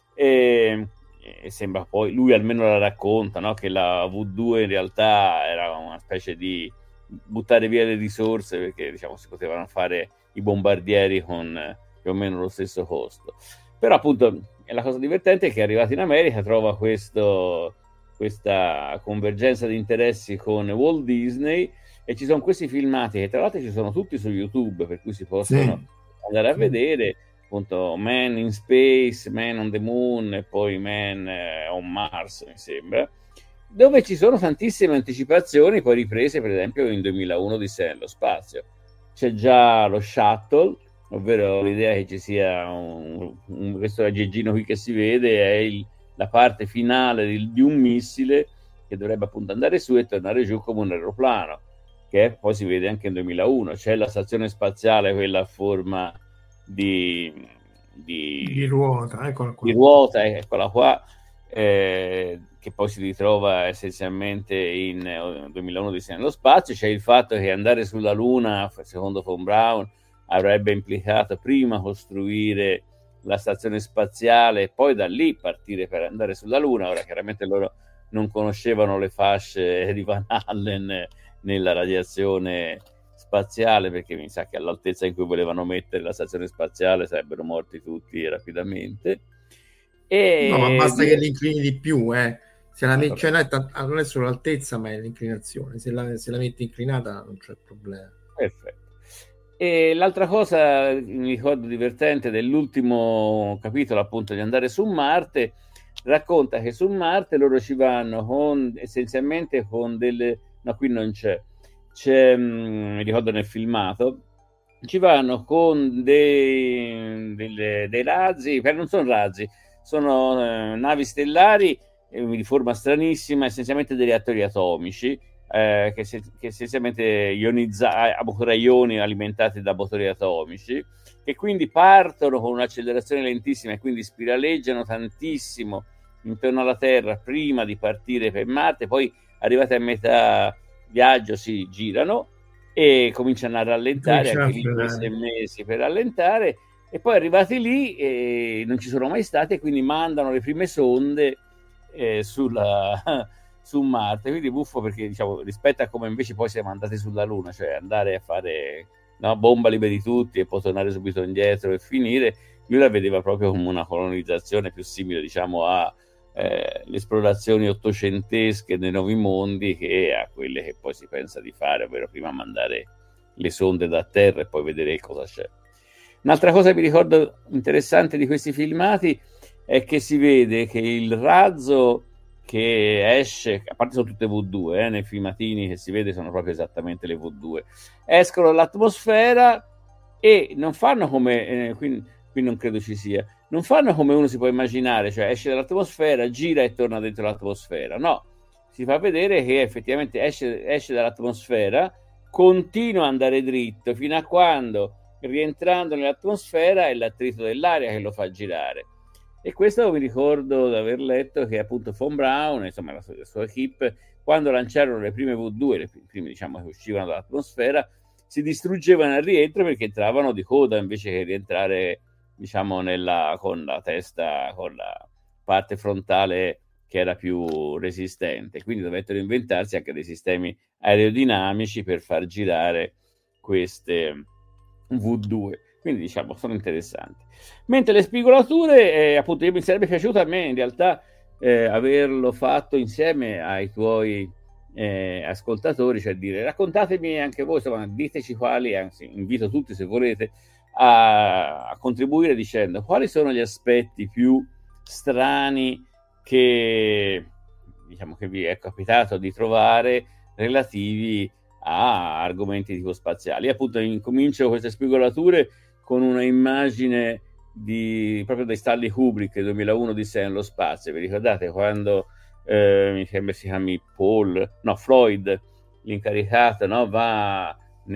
e, e sembra poi, lui almeno la racconta, no? Che la V due in realtà era una specie di buttare via le risorse, perché diciamo si potevano fare i bombardieri con più o meno lo stesso costo. Però appunto la cosa divertente è che arrivato in America trova questo, questa convergenza di interessi con Walt Disney, e ci sono questi filmati che tra l'altro ci sono tutti su YouTube, per cui si possono sì. andare a sì. vedere, appunto Man in Space, Man on the Moon e poi Man eh, on Mars, mi sembra, dove ci sono tantissime anticipazioni poi riprese, per esempio in duemilauno di Odissea nello spazio. C'è già lo shuttle, ovvero l'idea che ci sia un, un, questo aggeggino qui che si vede è il, la parte finale di, di un missile che dovrebbe appunto andare su e tornare giù come un aeroplano, che poi si vede anche in duemilauno. C'è la stazione spaziale, quella a forma di, di, di ruota, eccola qua. Di ruota, eccola qua, eh, che poi si ritrova essenzialmente in eh, duemilauno di nello spazio. C'è il fatto che andare sulla Luna, secondo Von Braun, avrebbe implicato prima costruire la stazione spaziale e poi da lì partire per andare sulla Luna. Ora chiaramente loro non conoscevano le fasce di Van Allen nella radiazione spaziale, perché mi sa che all'altezza in cui volevano mettere la stazione spaziale sarebbero morti tutti rapidamente. E... no, ma basta che l'inclini di più, eh. Se la met- cioè, non è solo l'altezza, ma è l'inclinazione. Se la, se la metti inclinata non c'è problema. Perfetto. E l'altra cosa, mi ricordo divertente dell'ultimo capitolo, appunto, di Andare su Marte, racconta che su Marte loro ci vanno con essenzialmente con delle, no, qui non c'è, c'è, mh, mi ricordo nel filmato, ci vanno con dei, delle, dei razzi, per non sono razzi, sono eh, navi stellari eh, di forma stranissima, essenzialmente dei reattori atomici, eh, che, se, che essenzialmente ionizzati, a motori a ioni alimentati da motori atomici, che quindi partono con un'accelerazione lentissima e quindi spiraleggiano tantissimo intorno alla Terra prima di partire per Marte, poi arrivati a metà viaggio si girano e cominciano a rallentare, anche lì due sei mesi per rallentare, e poi arrivati lì eh, non ci sono mai stati, e quindi mandano le prime sonde eh, sulla, su Marte. Quindi buffo, perché diciamo rispetto a come invece poi siamo andati sulla Luna, cioè andare a fare no? Bomba liberi tutti e può tornare subito indietro e finire. Lui la vedeva proprio come una colonizzazione più simile, diciamo, a eh, le esplorazioni ottocentesche dei nuovi mondi che a quelle che poi si pensa di fare, ovvero prima mandare le sonde da terra e poi vedere cosa c'è. Un'altra cosa che mi ricordo interessante di questi filmati è che si vede che il razzo che esce, a parte sono tutte vu due, eh, nei filmatini che si vede sono proprio esattamente le vu due, escono dall'atmosfera e non fanno come, eh, qui, qui non credo ci sia, non fanno come uno si può immaginare, cioè esce dall'atmosfera, gira e torna dentro l'atmosfera, no, si fa vedere che effettivamente esce, esce dall'atmosfera, continua ad andare dritto fino a quando, rientrando nell'atmosfera, è l'attrito dell'aria che lo fa girare. E questo mi ricordo di aver letto che appunto Von Braun, insomma la sua, la sua equipe, quando lanciarono le prime vu due, le prime diciamo che uscivano dall'atmosfera, si distruggevano al rientro perché entravano di coda invece che rientrare diciamo nella, con la testa, con la parte frontale che era più resistente. Quindi dovettero inventarsi anche dei sistemi aerodinamici per far girare queste vu due. Quindi diciamo sono interessanti. Mentre le spigolature, eh, appunto, mi sarebbe piaciuto a me in realtà eh, averlo fatto insieme ai tuoi eh, ascoltatori, cioè dire raccontatemi anche voi, insomma, diteci quali, anzi invito tutti se volete a, a contribuire dicendo quali sono gli aspetti più strani che diciamo che vi è capitato di trovare relativi a argomenti tipo spaziali. Io appunto incomincio queste spigolature con una immagine di, proprio dai Stanley Kubrick duemilauno di Sé nello spazio. Vi ricordate quando eh, mi sembra si chiami Paul, no Floyd, l'incaricato, no, va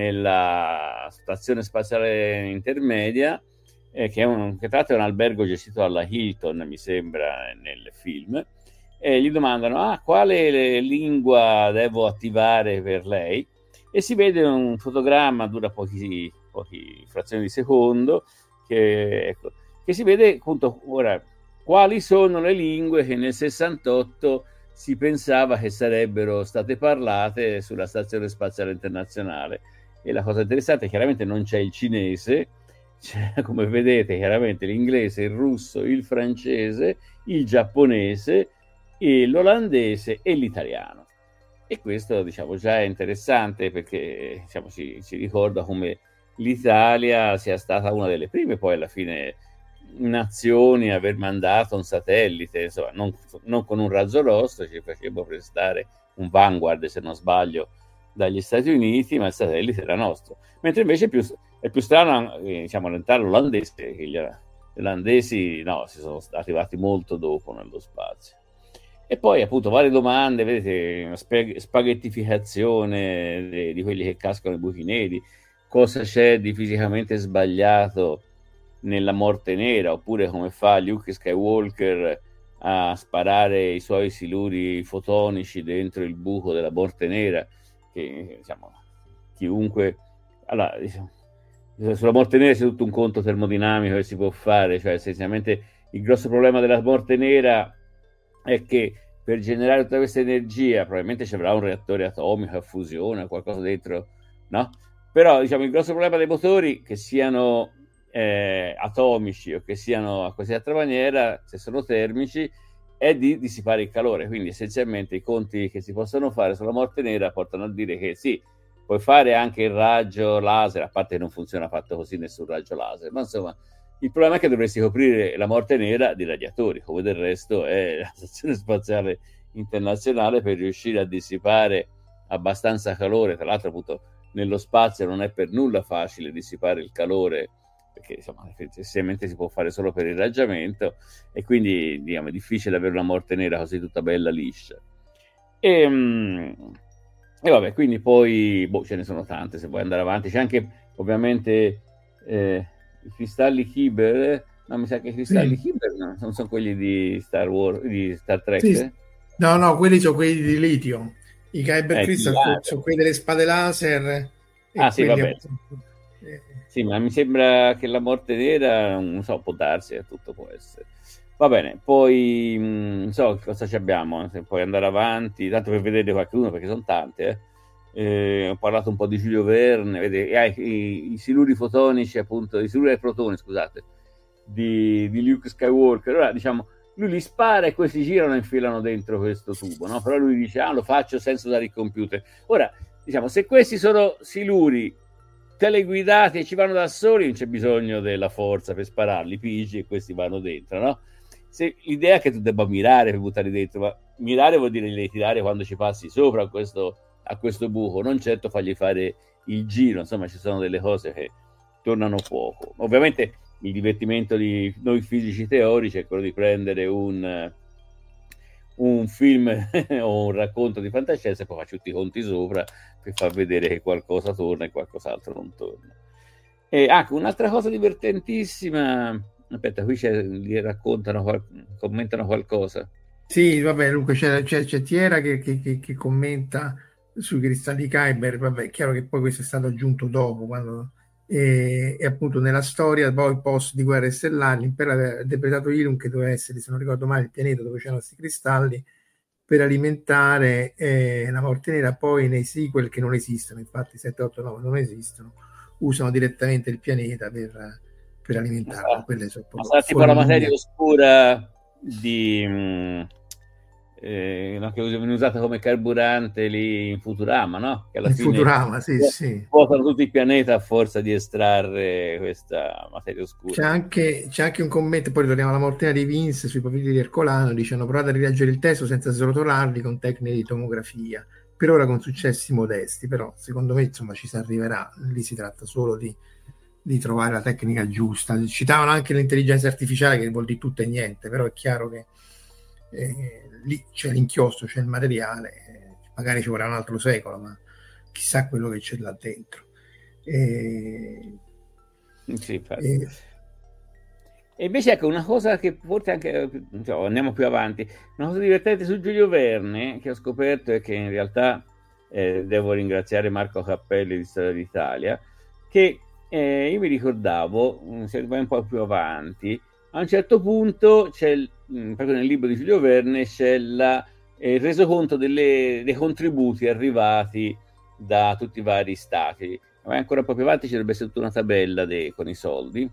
nella stazione spaziale intermedia, eh, che, è un, che tra l'altro è un albergo gestito dalla Hilton, mi sembra, nel film, e gli domandano ah, quale lingua devo attivare per lei, e si vede un fotogramma, dura pochi, pochi frazioni di secondo, che, ecco, che si vede appunto ora quali sono le lingue che nel sessantotto si pensava che sarebbero state parlate sulla Stazione Spaziale Internazionale. E la cosa interessante è che chiaramente non c'è il cinese, c'è, come vedete, chiaramente l'inglese, il russo, il francese, il giapponese, e l'olandese e l'italiano. E questo diciamo già è interessante perché diciamo, si, si ricorda come l'Italia sia stata una delle prime poi alla fine nazioni a aver mandato un satellite, insomma, non, non con un razzo nostro, ci faceva prestare un Vanguard se non sbaglio dagli Stati Uniti, ma il satellite era nostro, mentre invece è più, è più strano eh, diciamo all'interno olandese, che gli olandesi no, si sono arrivati molto dopo nello spazio. E poi appunto varie domande, vedete, una spaghettificazione di, di quelli che cascano i buchi neri, cosa c'è di fisicamente sbagliato nella morte nera, oppure come fa Luke Skywalker a sparare i suoi siluri fotonici dentro il buco della morte nera, che diciamo chiunque allora, diciamo, sulla morte nera c'è tutto un conto termodinamico che si può fare, cioè essenzialmente il grosso problema della morte nera è che per generare tutta questa energia probabilmente ci avrà un reattore atomico a fusione, qualcosa dentro, no? Però diciamo il grosso problema dei motori, che siano eh, atomici o che siano a qualsiasi altra maniera, se sono termici, è di dissipare il calore. Quindi essenzialmente i conti che si possono fare sulla morte nera portano a dire che sì, puoi fare anche il raggio laser, a parte che non funziona affatto così nessun raggio laser, ma insomma il problema è che dovresti coprire la morte nera di radiatori, come del resto è la Stazione Spaziale Internazionale, per riuscire a dissipare abbastanza calore. Tra l'altro appunto nello spazio non è per nulla facile dissipare il calore, perché insomma effettivamente si può fare solo per irraggiamento, e quindi diciamo, è difficile avere una morte nera così tutta bella liscia. E, e vabbè, quindi poi boh, ce ne sono tante se vuoi andare avanti. C'è anche ovviamente eh, i cristalli Kyber, no, mi sa che i cristalli sì. Kyber no, non sono quelli di Star Wars, di Star Trek? Sì. Eh? No, no, quelli sono quelli di litio. I Kyber eh, Crystal sono, sono quelli delle spade laser. Ah sì, vabbè. Appunto, eh. Sì, ma mi sembra che la morte nera, non so, può darsi, tutto può essere. Va bene, poi non so cosa ci abbiamo, se puoi andare avanti, tanto per vedere qualcuno, perché sono tante, eh. eh, ho parlato un po' di Giulio Verne, vede, eh, i, i siluri fotonici, appunto, i siluri ai protoni, scusate, di, di Luke Skywalker. Allora, diciamo, lui li spara e questi girano e infilano dentro questo tubo, no? Però lui dice, ah, lo faccio senza usare il computer. Ora, diciamo, se questi sono siluri teleguidati e ci vanno da soli, non c'è bisogno della forza per spararli, pigi e questi vanno dentro, no? Se, l'idea è che tu debba mirare per buttarli dentro, ma mirare vuol dire li tirare quando ci passi sopra a questo, a questo buco, non certo fargli fare il giro. Insomma, ci sono delle cose che tornano poco. Ovviamente il divertimento di noi fisici teorici è quello di prendere un, un film o un racconto di fantascienza e poi faccio tutti i conti sopra per far vedere che qualcosa torna e qualcos'altro non torna. E anche un'altra cosa divertentissima, aspetta, qui c'è, gli raccontano, commentano qualcosa. Sì, vabbè, dunque c'è, c'è, c'è Tiera che, che, che, che commenta sui cristalli Kyber. Vabbè, è chiaro che poi questo è stato aggiunto dopo, quando e, e appunto nella storia poi post di Guerre Stellari l'impero ha interpretato Ilum, che doveva essere, se non ricordo male, il pianeta dove c'erano questi cristalli per alimentare eh, la morte nera. Poi nei sequel, che non esistono, infatti sette, otto, nove non esistono, usano direttamente il pianeta per, per alimentarlo. Ma Quelle sono sarà tipo la materia oscura di mh, eh, no, che viene usata come carburante lì in Futurama, no? Che alla in fine Futurama, sì, sì. Portano tutto il pianeta a forza di estrarre questa materia oscura. C'è anche, c'è anche un commento, poi ritorniamo alla morte di Vince sui papilli di Ercolano, dice: hanno provato a rileggere il testo senza srotolarli con tecniche di tomografia, per ora con successi modesti, però secondo me insomma ci si arriverà. Lì si tratta solo di, di trovare la tecnica giusta. Citavano anche l'intelligenza artificiale, che vuol dire tutto e niente, però è chiaro che eh, lì c'è l'inchiostro, c'è il materiale, eh, magari ci vorrà un altro secolo, ma chissà quello che c'è là dentro. E, sì, e, e invece ecco una cosa che forse anche, cioè, andiamo più avanti, una cosa divertente su Giulio Verne che ho scoperto è che in realtà eh, devo ringraziare Marco Cappelli di Storia d'Italia, che eh, io mi ricordavo, se vai un po' più avanti, a un certo punto c'è proprio nel libro di Giulio Verne c'è la, eh, il resoconto delle, dei contributi arrivati da tutti i vari stati. Ma ancora un po' più avanti ci dovrebbe essere tutta una tabella de, con i soldi.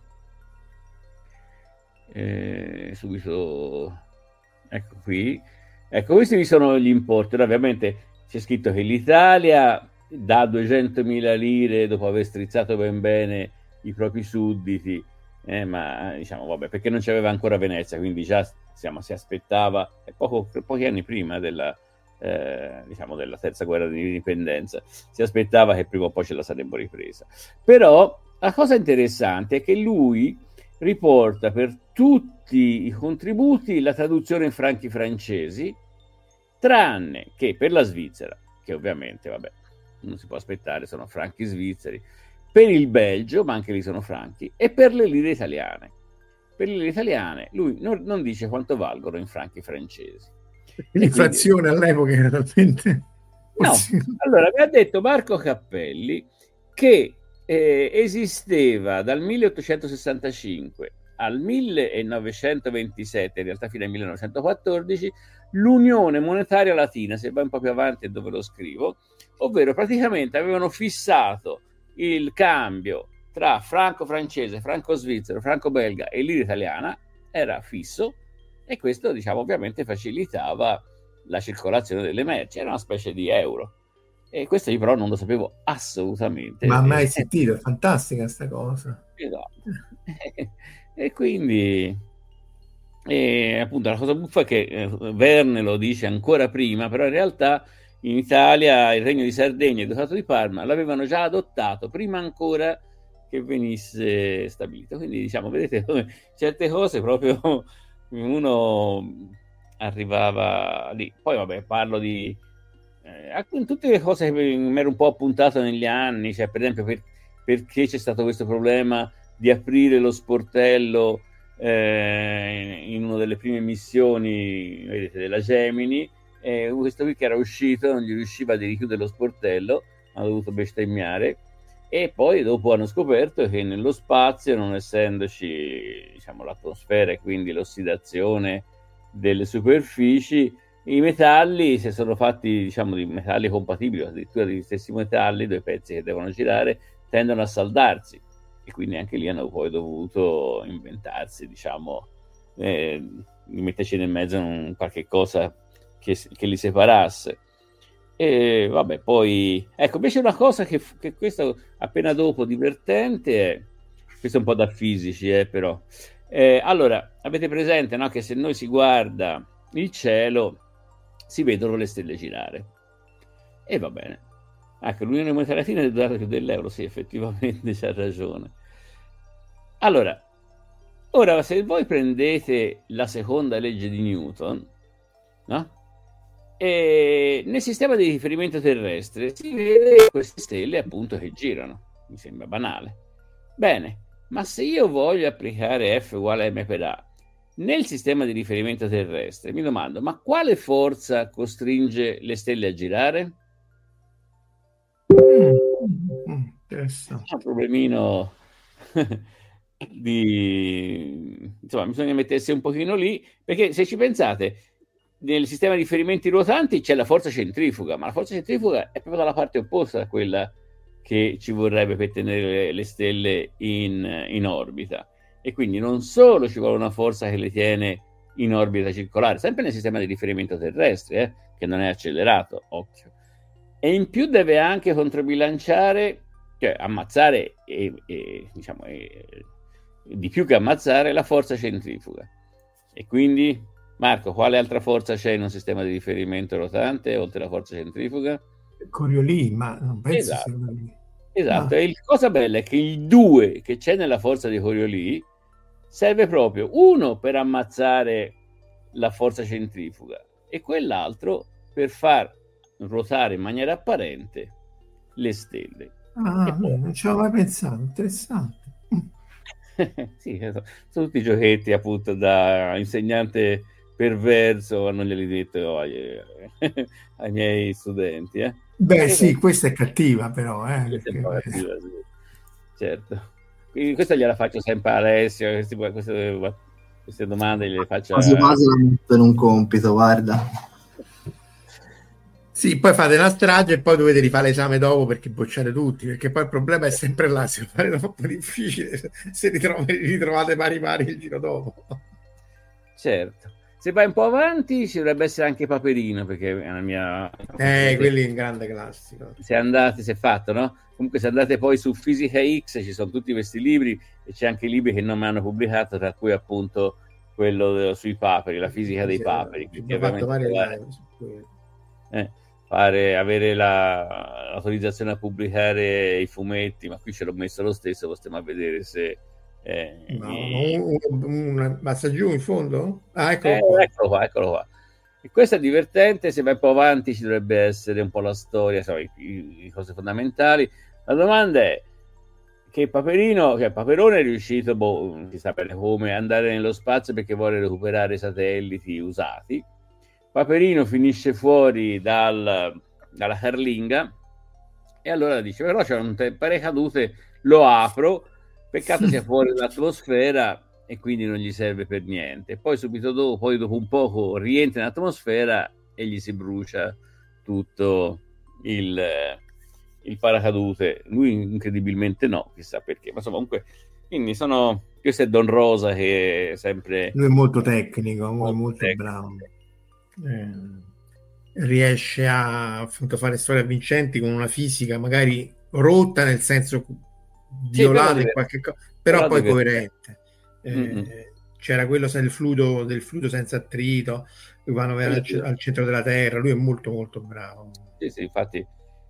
Eh, subito, ecco qui. Ecco, questi sono gli importi. Ora, ovviamente c'è scritto che l'Italia dà duecentomila lire dopo aver strizzato ben bene i propri sudditi, eh, ma diciamo, vabbè, perché non c'aveva ancora Venezia, quindi già diciamo, si aspettava, poco, pochi anni prima della Eh, diciamo della terza guerra di indipendenza, si aspettava che prima o poi ce la sarebbe ripresa. Però la cosa interessante è che lui riporta per tutti i contributi la traduzione in franchi francesi, tranne che per la Svizzera, che ovviamente vabbè non si può aspettare, sono franchi svizzeri, per il Belgio, ma anche lì sono franchi, e per le lire italiane. Per le lire italiane lui non, non dice quanto valgono in franchi francesi. L'inflazione quindi, all'epoca era talmente... No, allora mi ha detto Marco Cappelli che eh, esisteva dal milleottocentosessantacinque al millenovecentoventisette, in realtà fino al millenovecentoquattordici, l'Unione Monetaria Latina, se vai un po' più avanti è dove lo scrivo, ovvero praticamente avevano fissato il cambio tra franco francese, franco svizzero, franco belga e lira italiana, era fisso. E questo, diciamo, ovviamente facilitava la circolazione delle merci, era una specie di euro. E questo io però non lo sapevo assolutamente. Ma mai sentito, è fantastica sta cosa. Esatto. E quindi, e appunto, la cosa buffa è che eh, Verne lo dice ancora prima, però in realtà in Italia il Regno di Sardegna e il Ducato di Parma l'avevano già adottato prima ancora che venisse stabilito. Quindi, diciamo, vedete come certe cose proprio... uno arrivava lì. Poi vabbè, parlo di eh, in tutte le cose che mi ero un po' appuntato negli anni, cioè per esempio per, perché c'è stato questo problema di aprire lo sportello eh, in una delle prime missioni, vedete, della Gemini, e questo qui che era uscito non gli riusciva di richiudere lo sportello, ha dovuto bestemmiare. E poi dopo hanno scoperto che nello spazio, non essendoci diciamo l'atmosfera e quindi l'ossidazione delle superfici, i metalli, se sono fatti, diciamo, di metalli compatibili, addirittura degli stessi metalli, due pezzi che devono girare, tendono a saldarsi, e quindi anche lì hanno poi dovuto inventarsi, diciamo, eh, di metterci nel mezzo un qualche cosa che, che li separasse. E vabbè, poi ecco, invece una cosa che, che questo appena dopo divertente è, questo è un po' da fisici, eh, però eh, allora avete presente, no, che se noi si guarda il cielo si vedono le stelle girare, e va bene, ecco, l'Unione Monetaria Latina è durata più dell'euro, sì, effettivamente c'ha ragione. Allora, ora se voi prendete la seconda legge di Newton, no? E nel sistema di riferimento terrestre si vede queste stelle appunto che girano, mi sembra banale. Bene, ma se io voglio applicare F uguale a m per A nel sistema di riferimento terrestre, mi domando, ma quale forza costringe le stelle a girare? Mm, interessante. È un problemino di... insomma, bisogna mettersi un pochino lì, perché se ci pensate, nel sistema di riferimenti ruotanti c'è la forza centrifuga, ma la forza centrifuga è proprio dalla parte opposta a quella che ci vorrebbe per tenere le stelle in, in orbita, e quindi non solo ci vuole una forza che le tiene in orbita circolare, sempre nel sistema di riferimento terrestre, eh, che non è accelerato, occhio, e in più deve anche controbilanciare, cioè ammazzare e, e diciamo e, di più che ammazzare la forza centrifuga. E quindi, Marco, quale altra forza c'è in un sistema di riferimento rotante oltre alla forza centrifuga? Coriolis, ma non penso Esatto, sia lì. esatto. Ah. E il cosa bella è che il due che c'è nella forza di Coriolis serve proprio, uno, per ammazzare la forza centrifuga, e quell'altro per far ruotare in maniera apparente le stelle. Ah, non ci avevo mai pensato, interessante. Sì, sono tutti giochetti appunto da insegnante perverso, non glieli detto ai, ai miei studenti. Eh. Beh, sì, questa è cattiva però. Eh, Questa è un po' perché... cattiva, sì. Certo. Quindi questa gliela faccio sempre a Alessio, queste, queste, queste domande gliele faccio quasi a... quasi la metto in un compito, guarda. Sì, poi fate una strage e poi dovete rifare l'esame dopo perché bocciate tutti, perché poi il problema è sempre là, se fare troppo difficile, se ritrovate, ritrovate pari pari il giro dopo. Certo. Se vai un po' avanti ci dovrebbe essere anche Paperino, perché è la mia... Eh, quelli è un grande classico. Se andate, se è fatto, no? Comunque se andate poi su Fisica X ci sono tutti questi libri, e c'è anche libri che non mi hanno pubblicato, tra cui appunto quello de- sui paperi, la fisica dei paperi. Ho fatto varie live su quello. Eh, fare, avere la, l'autorizzazione a pubblicare i fumetti, ma qui ce l'ho messo lo stesso, possiamo a vedere se... Eh, No, i... un, un, un, basta giù in fondo? Ah, eccolo, eh, qua. eccolo qua, eccolo qua. E questo è divertente, se vai un po' avanti ci dovrebbe essere un po' la storia, insomma, le cose fondamentali. La domanda è che Paperino, che Paperone è riuscito, boh, si sa bene come, andare nello spazio perché vuole recuperare i satelliti usati. Paperino finisce fuori dal, dalla carlinga e allora dice, però c'è un te- paracadute, lo apro, peccato sia fuori dall'atmosfera e quindi non gli serve per niente. Poi subito dopo, poi dopo un poco rientra in atmosfera e gli si brucia tutto il, il paracadute. Lui incredibilmente no, chissà perché. Ma insomma, comunque, quindi sono... Questo è Don Rosa che è sempre... Lui è molto tecnico, molto, molto tecnico. bravo. Eh, riesce a appunto fare storie avvincenti con una fisica magari rotta, nel senso violata sì, in qualche cosa, però, però poi deve... coerente. Eh, mm-hmm. C'era quello del fluido, del fluido senza attrito, vanno al, al centro della Terra. Lui è molto molto bravo. Sì, sì, infatti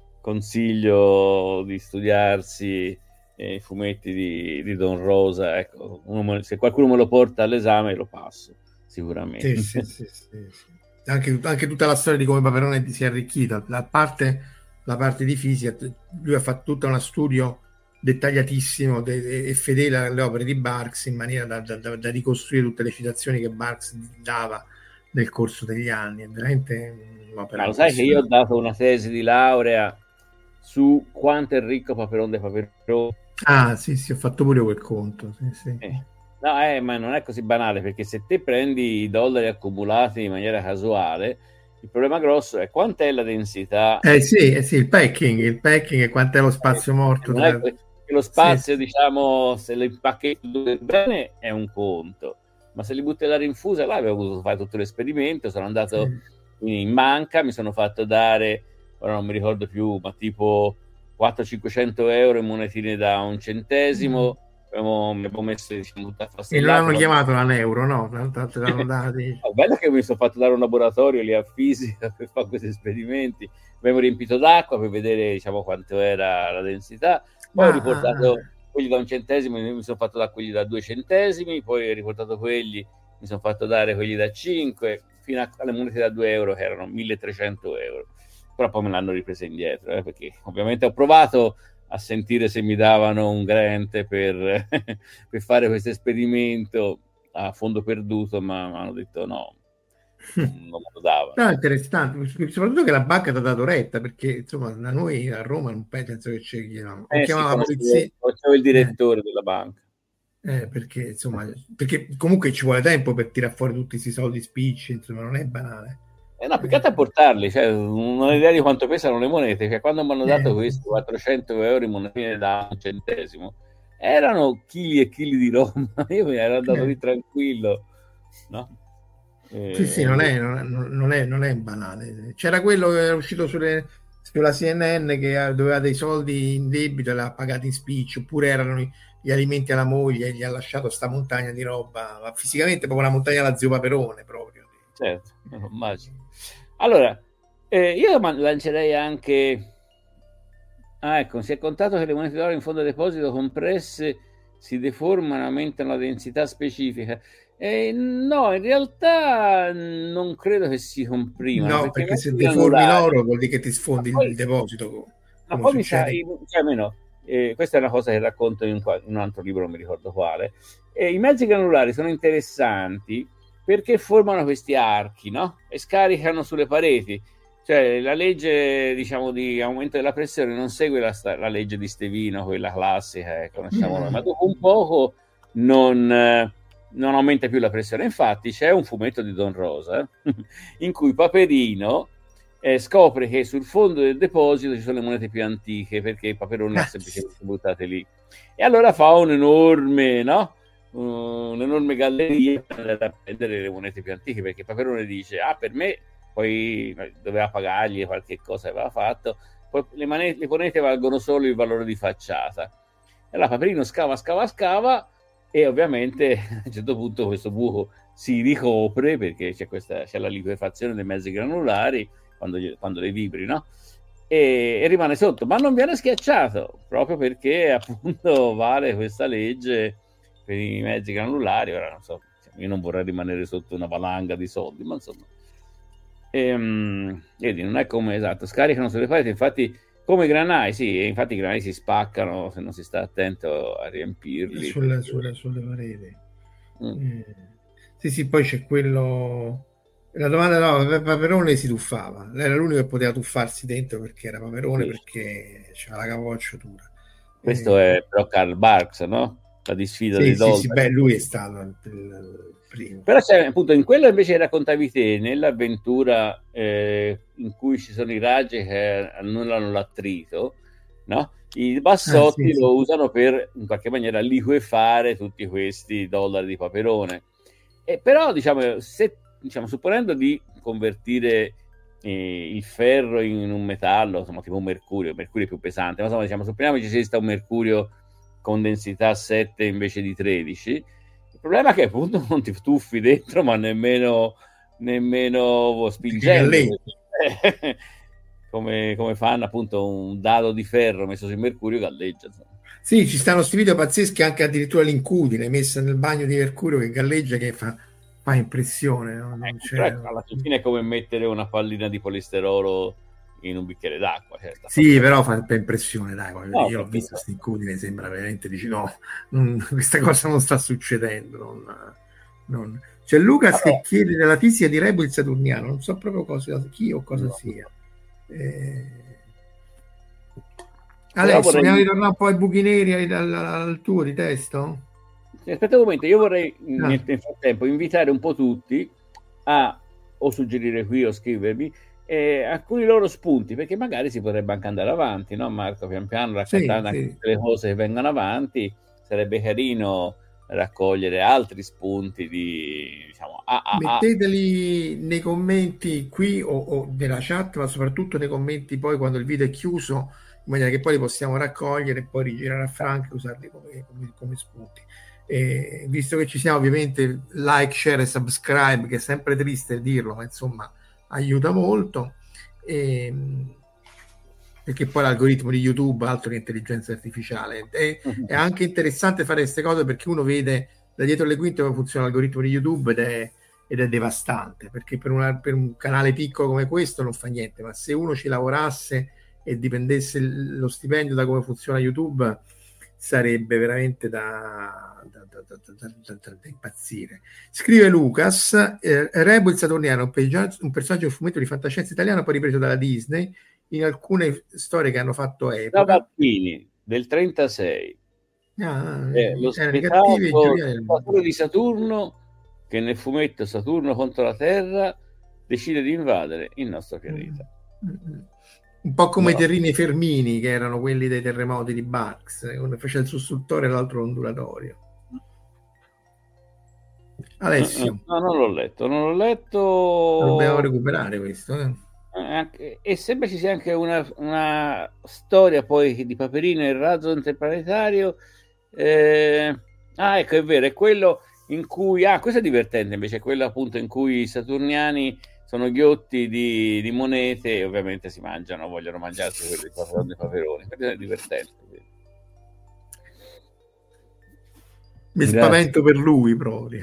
consiglio di studiarsi eh, i fumetti di, di Don Rosa. Ecco, uno, se qualcuno me lo porta all'esame lo passo sicuramente. Sì, sì, sì, sì, sì. Anche, anche tutta la storia di come Paperone si è arricchita, la parte, la parte di fisica, lui ha fatto tutto uno studio dettagliatissimo de, e fedele alle opere di Barks, in maniera da, da, da ricostruire tutte le citazioni che Barks dava nel corso degli anni. È veramente un'opera. Ma lo sai che io ho dato una tesi di laurea su quanto è ricco Paperon de Paperon? Ah sì, sì, ho fatto pure quel conto. Sì, sì. Eh. No, eh, ma non è così banale, perché se te prendi i dollari accumulati in maniera casuale, Il problema grosso è quant'è la densità. Eh sì, eh sì, il packing, il packing e quant'è lo spazio morto. Non è Tra... che lo spazio, sì, diciamo, se lo impacchetti bene è un conto, ma se li butti alla rinfusa, là avevo voluto fare tutto l'esperimento, sono andato sì. in banca, mi sono fatto dare, ora non mi ricordo più, ma tipo quattrocento cinquecento euro in monetine da un centesimo, mm. Abbiamo, mi abbiamo messo, diciamo, tutta e non hanno chiamato l'euro, no? Te l'hanno dati. Oh, bello che mi sono fatto dare un laboratorio lì a fisica per fare questi esperimenti, abbiamo riempito d'acqua per vedere, diciamo, quanto era la densità, poi ah, ho riportato ah. quelli da un centesimo, mi sono fatto dare quelli da due centesimi, poi ho riportato quelli, mi sono fatto dare quelli da cinque, fino alle monete da due euro che erano milletrecento euro, però poi me l'hanno ripresa indietro, eh, perché ovviamente ho provato a sentire se mi davano un grant per, per fare questo esperimento a fondo perduto, ma mi hanno detto no, non me lo davano. No, interessante, soprattutto che la banca ti ha dato retta, perché insomma da noi a Roma non penso che ci chiamavano. Eh, chiamava sì, la polizia. C'era il direttore eh. della banca. Eh, perché insomma, perché comunque ci vuole tempo per tirare fuori tutti questi soldi spicci, insomma, non è banale. Eh no, più che altro a portarli, cioè, non ho idea di quanto pesano le monete, cioè quando mi hanno dato eh, questi quattrocento euro in monetine da un centesimo, erano chili e chili di Roma, io mi ero andato eh. lì tranquillo, no? Eh, sì, sì, non è, non, è, non è banale. C'era quello che era uscito sulle, sulla C N N che doveva dei soldi in debito e l'ha pagato in spiccio, oppure erano gli alimenti alla moglie e gli ha lasciato sta montagna di roba, ma fisicamente proprio una montagna alla zio Paperone proprio. Certo, immagino. Allora, eh, io lancerei anche... Ah, ecco, si è contato che le monete d'oro in fondo deposito compresse si deformano, aumentano la densità specifica. Eh, no, in realtà non credo che si comprimano. No, perché, perché se deformi l'oro vuol dire che ti sfondi poi, il deposito. Ma poi mi sa, cioè almeno, eh, questa è una cosa che racconto in un, in un altro libro, non mi ricordo quale. Eh, I mezzi granulari sono interessanti perché formano questi archi, no? E scaricano sulle pareti. Cioè la legge, diciamo, di aumento della pressione non segue la, la legge di Stevino, quella classica che conosciamo mm. noi, ma dopo un poco non, eh, non aumenta più la pressione. Infatti c'è un fumetto di Don Rosa eh, in cui Paperino eh, scopre che sul fondo del deposito ci sono le monete più antiche, perché Paperone le ha semplicemente buttate lì. E allora fa un enorme, no? un'enorme galleria per prendere le monete più antiche, perché Paperone dice ah per me, poi doveva pagargli qualche cosa che aveva fatto, poi le, monete, le monete valgono solo il valore di facciata. E allora Paperino scava scava scava e ovviamente a un certo punto questo buco si ricopre perché c'è, questa, c'è la liquefazione dei mezzi granulari quando, quando le vibri, no? E, e rimane sotto, ma non viene schiacciato proprio perché appunto vale questa legge per i mezzi granulari. Ora non so, io non vorrei rimanere sotto una valanga di soldi, ma insomma, ehm, vedi, non è come esatto, scaricano sulle pareti, infatti, come i granai, sì, infatti i granai si spaccano se non si sta attento a riempirli sulle, sulle, sulle pareti. Mm. Eh, sì, sì, poi c'è quello. La domanda no, Paperone si tuffava, era l'unico che poteva tuffarsi dentro perché era Paperone, sì. Perché c'era la capocciatura. Questo eh, è però Karl Barks, no? La disfida sì, dei sì, dollari. Sì, beh, lui è stato il, il primo. Però c'è, appunto, in quello invece raccontavi te, nell'avventura eh, in cui ci sono i raggi che annullano l'attrito, no? I bassotti ah, sì, lo sì. usano per, in qualche maniera, liquefare tutti questi dollari di Paperone. E però, diciamo, se, diciamo supponendo di convertire eh, il ferro in un metallo, insomma, tipo un mercurio, mercurio più pesante, ma insomma, diciamo, supponiamo che ci sia un mercurio con densità sette invece di tredici, il problema è che appunto non ti tuffi dentro, ma nemmeno nemmeno spingendo come, come fanno appunto un dado di ferro messo sul mercurio galleggia, insomma. Sì, ci stanno sti video pazzeschi, anche addirittura l'incudine messa nel bagno di mercurio che galleggia, che fa, fa impressione, no? Non eh, c'è... alla fine è come mettere una pallina di polisterolo in un bicchiere d'acqua, certo. Sì, però fa per impressione, dai, no, io l'ho visto questa incudine, sembra veramente, dici no, non, questa cosa non sta succedendo. Non, non. C'è Lucas allora, che chiede della fisica di Rebo il saturniano, non so proprio cosa, chi o cosa no. sia. Eh... Adesso vorrei... vogliamo ritornare un po' ai buchi neri, al, al, al tuo di testo? Aspetta un momento, io vorrei ah. nel frattempo invitare un po' tutti a o suggerire qui o scrivermi eh, alcuni loro spunti, perché magari si potrebbe anche andare avanti, no Marco? Pian piano raccontando Sì, anche sì. tutte le cose che vengono avanti, sarebbe carino raccogliere altri spunti di, diciamo, ah, ah, ah. Metteteli nei commenti qui o, o nella chat, ma soprattutto nei commenti poi quando il video è chiuso, in maniera che poi li possiamo raccogliere e poi rigirare a Frank e usarli come, come, come spunti. E visto che ci siamo, ovviamente like, share e subscribe, che è sempre triste dirlo, ma insomma aiuta molto, e, perché poi l'algoritmo di YouTube altro che intelligenza artificiale. È, è anche interessante fare queste cose perché uno vede da dietro le quinte come funziona l'algoritmo di YouTube ed è, ed è devastante, perché per, una, per un canale piccolo come questo non fa niente, ma se uno ci lavorasse e dipendesse lo stipendio da come funziona YouTube sarebbe veramente da, da, da, da, da, da, da, da impazzire. Scrive Lucas, eh, Rebo il Saturniano, un personaggio, un personaggio del fumetto di fantascienza italiano poi ripreso dalla Disney in alcune storie che hanno fatto epoca. Trapattini del trentasei, Ah, eh, lo spettatore di Saturno che nel fumetto Saturno contro la Terra decide di invadere il nostro pianeta. Mm-hmm. Un po' come no. i terrini Fermini, che erano quelli dei terremoti di Barks, uno faceva il sussultore e l'altro l'ondulatorio. Alessio. No, non l'ho letto, non l'ho letto. Lo dobbiamo recuperare questo. Eh. Anche, e sembra ci sia anche una, una storia poi di Paperino e il razzo interplanetario. Eh, ah, ecco, è vero, è quello in cui... Ah, questo è divertente invece, è quello appunto in cui i saturniani sono ghiotti di, di monete e ovviamente si mangiano, vogliono mangiarsi quelli dei paperoni. Questo è divertente. Mi Grazie. Spavento per lui proprio.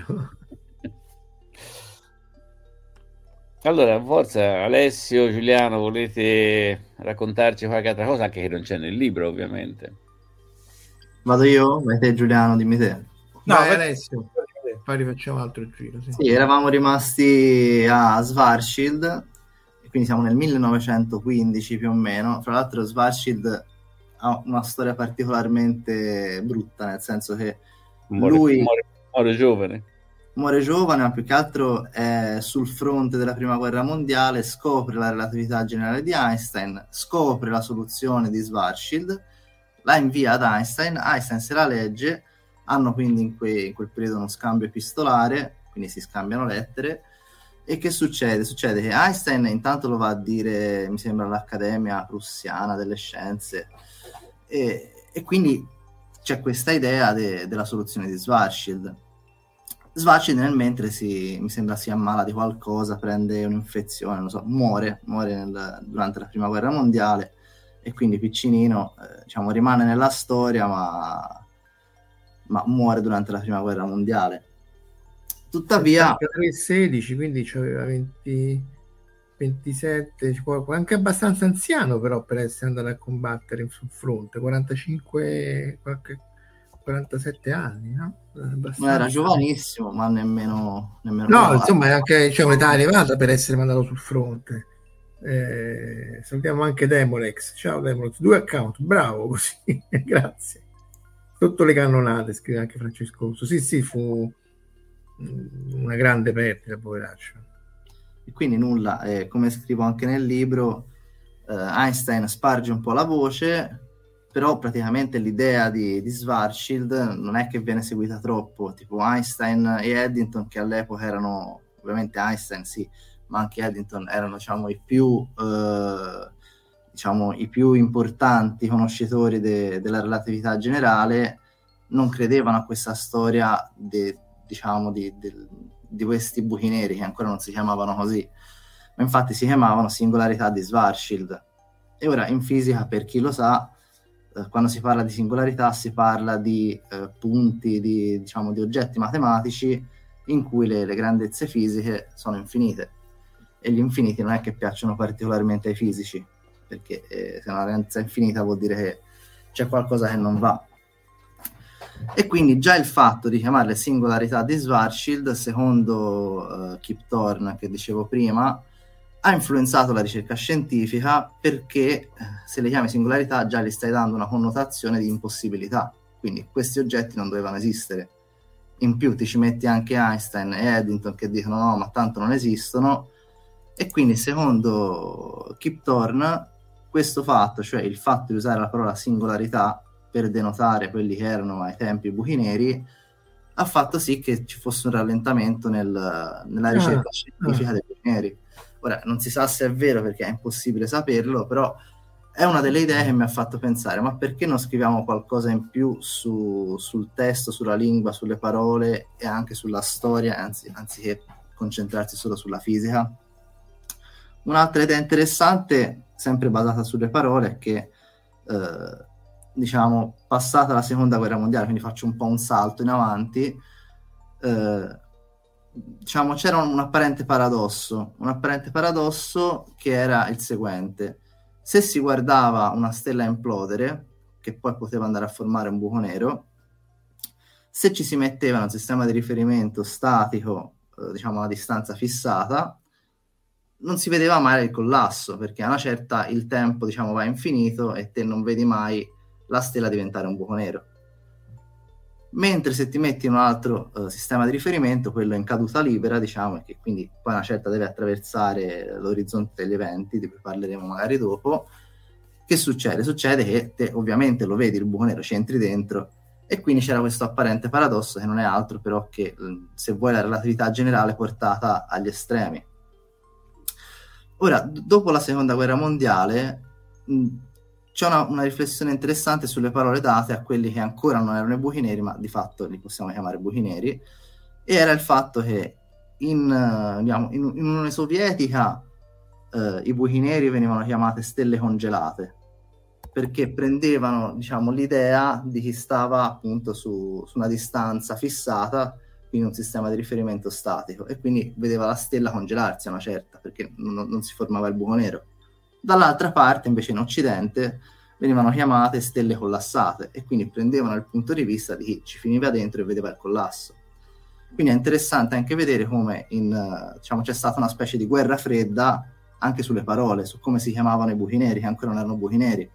Allora, forza, Alessio, Giuliano, volete raccontarci qualche altra cosa, anche che non c'è nel libro, ovviamente? Vado io? Vai te, Giuliano, dimmi te. No, vai, Alessio. Poi rifacciamo altro giro. Sì. Sì, eravamo rimasti a Schwarzschild, e quindi siamo nel millenovecentoquindici più o meno. Fra l'altro Schwarzschild ha una storia particolarmente brutta, nel senso che muore, lui muore, muore giovane. Muore giovane, ma più che altro è sul fronte della prima guerra mondiale, scopre la relatività generale di Einstein, scopre la soluzione di Schwarzschild, la invia ad Einstein, Einstein se la legge, hanno quindi in, que- in quel periodo uno scambio epistolare, quindi si scambiano lettere, e che succede? Succede che Einstein intanto lo va a dire, mi sembra, all'Accademia Prussiana delle Scienze, e, e quindi c'è questa idea de- della soluzione di Schwarzschild. Schwarzschild nel mentre si, mi sembra si ammala di qualcosa, prende un'infezione, non so, muore, muore nel, durante la prima guerra mondiale, e quindi piccinino eh, diciamo rimane nella storia, ma, ma muore durante la prima guerra mondiale. Tuttavia sedici, quindi aveva venti, ventisette, anche abbastanza anziano però per essere andato a combattere sul fronte, quarantacinque, qualche quarantasette anni, no? Non era giovanissimo, ma nemmeno, nemmeno no, insomma è anche, cioè, un'età elevata per essere mandato sul fronte. Eh, salutiamo anche Demolex. Ciao Demolex, due account, bravo così. Grazie. Sotto le cannonate, scrive anche Francesco. Sì, sì, fu una grande perdita, poveraccio. E quindi nulla, eh, come scrivo anche nel libro, eh, Einstein sparge un po' la voce, però praticamente l'idea di, di Schwarzschild non è che viene seguita troppo, tipo Einstein e Eddington, che all'epoca erano, ovviamente Einstein sì, ma anche Eddington erano, diciamo, i più eh, diciamo i più importanti conoscitori de, della relatività generale, non credevano a questa storia de, diciamo di, de, di questi buchi neri, che ancora non si chiamavano così, ma infatti si chiamavano singolarità di Schwarzschild. E ora in fisica, per chi lo sa, quando si parla di singolarità si parla di eh, punti, di, diciamo, di oggetti matematici in cui le, le grandezze fisiche sono infinite, e gli infiniti non è che piacciono particolarmente ai fisici, perché eh, se una grandezza infinita vuol dire che c'è qualcosa che non va. E quindi già il fatto di chiamarle singolarità di Schwarzschild, secondo eh, Kip Thorne, che dicevo prima, ha influenzato la ricerca scientifica, perché se le chiami singolarità già gli stai dando una connotazione di impossibilità, quindi questi oggetti non dovevano esistere. In più ti ci metti anche Einstein e Eddington che dicono no, ma tanto non esistono, E quindi secondo Kip Thorne questo fatto, cioè il fatto di usare la parola singolarità per denotare quelli che erano ai tempi buchi neri, ha fatto sì che ci fosse un rallentamento nel, nella ricerca ah, scientifica ah. dei buchi neri. Ora, non si sa se è vero perché è impossibile saperlo, però è una delle idee che mi ha fatto pensare, ma perché non scriviamo qualcosa in più su, sul testo, sulla lingua, sulle parole e anche sulla storia, anzi, anziché concentrarsi solo sulla fisica? Un'altra idea interessante, sempre basata sulle parole, è che, eh, diciamo, passata la seconda guerra mondiale, quindi faccio un po' un salto in avanti, eh, diciamo, c'era un apparente paradosso, un apparente paradosso che era il seguente: se si guardava una stella implodere, che poi poteva andare a formare un buco nero, se ci si metteva un sistema di riferimento statico, eh, diciamo a una distanza fissata, non si vedeva mai il collasso, perché a una certa il tempo, diciamo, va infinito e te non vedi mai la stella diventare un buco nero. Mentre se ti metti in un altro uh, sistema di riferimento, quello in caduta libera, diciamo, che quindi poi a una certa deve attraversare l'orizzonte degli eventi, di cui parleremo magari dopo, che succede? Succede che te ovviamente lo vedi il buco nero, ci entri dentro, e quindi c'era questo apparente paradosso che non è altro però che, se vuoi, la relatività generale portata agli estremi. Ora, d- dopo la seconda guerra mondiale, mh, c'è una, una riflessione interessante sulle parole date a quelli che ancora non erano i buchi neri, ma di fatto li possiamo chiamare buchi neri, e era il fatto che in, uh, diciamo, in, in Unione Sovietica uh, i buchi neri venivano chiamate stelle congelate, perché prendevano, diciamo, l'idea di chi stava appunto su, su una distanza fissata, quindi un sistema di riferimento statico, e quindi vedeva la stella congelarsi a una certa, perché non, non si formava il buco nero. Dall'altra parte, invece, in Occidente venivano chiamate stelle collassate, e quindi prendevano il punto di vista di chi ci finiva dentro e vedeva il collasso. Quindi è interessante anche vedere come in, diciamo, c'è stata una specie di guerra fredda anche sulle parole, su come si chiamavano i buchi neri, che ancora non erano buchi neri.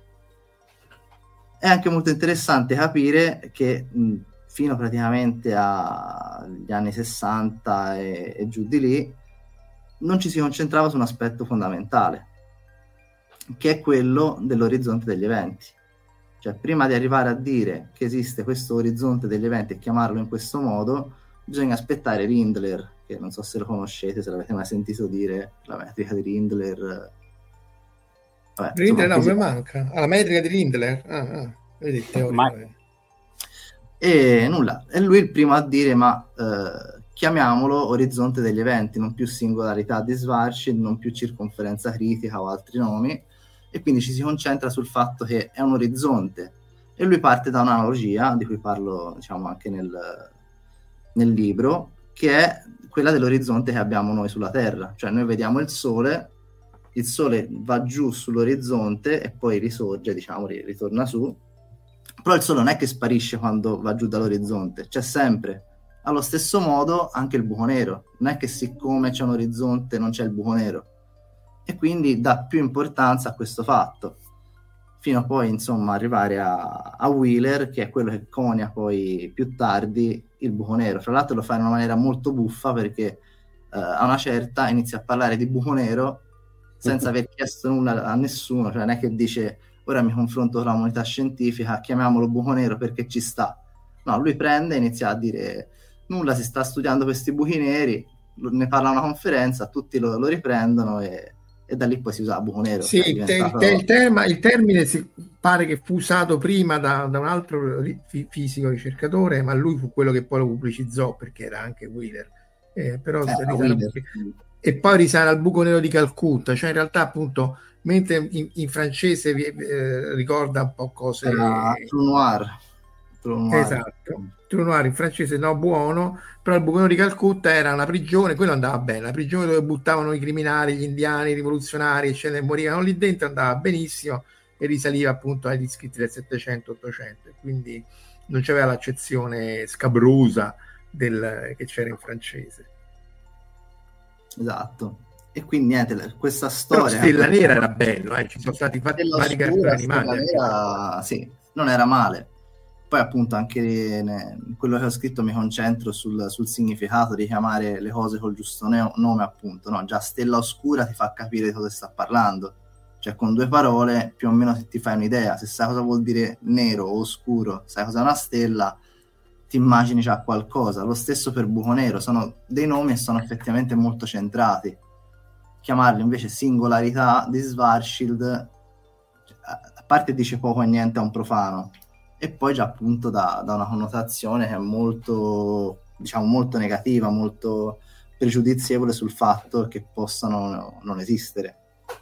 È anche molto interessante capire che mh, fino praticamente agli anni sessanta e, e giù di lì non ci si concentrava su un aspetto fondamentale, che è quello dell'orizzonte degli eventi. Cioè, prima di arrivare a dire che esiste questo orizzonte degli eventi e chiamarlo in questo modo, bisogna aspettare Rindler, che non so se lo conoscete, se l'avete mai sentito dire, la metrica di Rindler. Vabbè, Rindler insomma, no, mi manca. Ah, la metrica di Rindler? Ah, ah. Vedi, teoria. Ma... E nulla, è lui il primo a dire, ma eh, chiamiamolo orizzonte degli eventi, non più singolarità di Schwarzschild, non più circonferenza critica o altri nomi, e quindi ci si concentra sul fatto che è un orizzonte, e lui parte da un'analogia di cui parlo, diciamo, anche nel, nel libro, che è quella dell'orizzonte che abbiamo noi sulla Terra. Cioè, noi vediamo il Sole, il Sole va giù sull'orizzonte e poi risorge, diciamo, ritorna su, però il Sole non è che sparisce quando va giù dall'orizzonte, c'è sempre. Allo stesso modo anche il buco nero, non è che siccome c'è un orizzonte non c'è il buco nero, e quindi dà più importanza a questo fatto, fino a poi, insomma, arrivare a, a Wheeler, che è quello che conia poi più tardi il buco nero. Fra l'altro lo fa in una maniera molto buffa, perché eh, a una certa inizia a parlare di buco nero senza aver chiesto nulla a nessuno, cioè non è che dice ora mi confronto con la comunità scientifica, chiamiamolo buco nero perché ci sta. No, lui prende e inizia a dire nulla, si sta studiando questi buchi neri, ne parla a una conferenza, tutti lo, lo riprendono e, e da lì poi si usa buco nero. Sì, cioè diventato... il, il, terma, il termine si pare che fu usato prima da, da un altro ri- fisico ricercatore, ma lui fu quello che poi lo pubblicizzò, perché era anche Wheeler. Eh, però eh, Wheeler. E poi risale al buco nero di Calcutta, cioè in realtà appunto mentre in, in francese eh, ricorda un po' cose uh, Trou Noir. Trou Noir. Esatto, Trou Noir in francese no, buono, però il buco nero di Calcutta era una prigione, quello andava bene, la prigione dove buttavano i criminali, gli indiani, i rivoluzionari, eccetera, e morivano lì dentro, andava benissimo e risaliva appunto agli scritti del settecento ottocento, quindi non c'aveva l'accezione scabrosa del, che c'era in francese. Esatto. E quindi niente, questa storia... Però Stella Nera era bello, eh. Ci sono stati fatti vari cartoni animati. Nera, sì, non era male. poi appunto anche ne, quello che ho scritto mi concentro sul, sul significato di chiamare le cose col giusto ne- nome, appunto, no? Già stella oscura ti fa capire di cosa sta parlando, cioè con due parole più o meno ti fai un'idea, se sai cosa vuol dire nero o oscuro, sai cosa è una stella, ti immagini già qualcosa. Lo stesso per buco nero, sono dei nomi e sono effettivamente molto centrati. Chiamarli invece singolarità di Schwarzschild, a parte dice poco e niente a un profano, e poi già appunto da, da una connotazione che è molto, diciamo, molto negativa, molto pregiudizievole sul fatto che possano non esistere.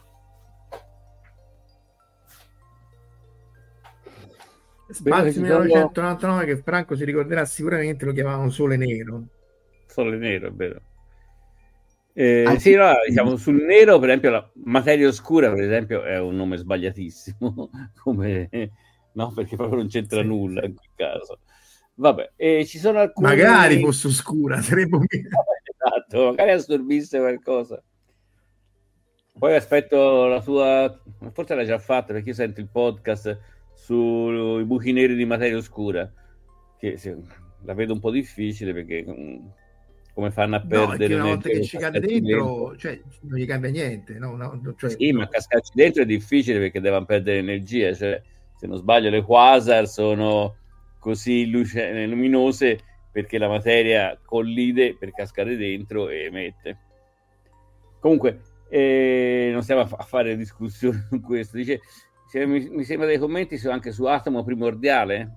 Spazio millenovecentonovantanove, che Franco si ricorderà sicuramente, lo chiamavano Sole Nero. Sole Nero, è vero. Eh, sì, no, diciamo, sul nero, per esempio, la materia oscura, per esempio, è un nome sbagliatissimo, come, no, perché proprio non c'entra sì, nulla sì. in quel caso. Vabbè, e ci sono alcuni... Magari fosse oscura, sarebbe un... Esatto, magari assorbisse qualcosa. Poi aspetto la tua... Forse l'hai già fatta, perché io sento il podcast sui buchi neri di materia oscura, che se, la vedo un po' difficile, perché... come fanno a perdere, no, una volta che ci cade dentro, cioè non gli cambia niente, no? No, cioè, sì, no. Ma cascarci dentro è difficile, perché devono perdere energia, cioè, se non sbaglio le quasar sono così luce- luminose perché la materia collide per cascare dentro e emette. Comunque eh, non stiamo a, f- a fare discussioni su questo. Dice, cioè, mi, mi sembra dei commenti su, anche su atomo primordiale,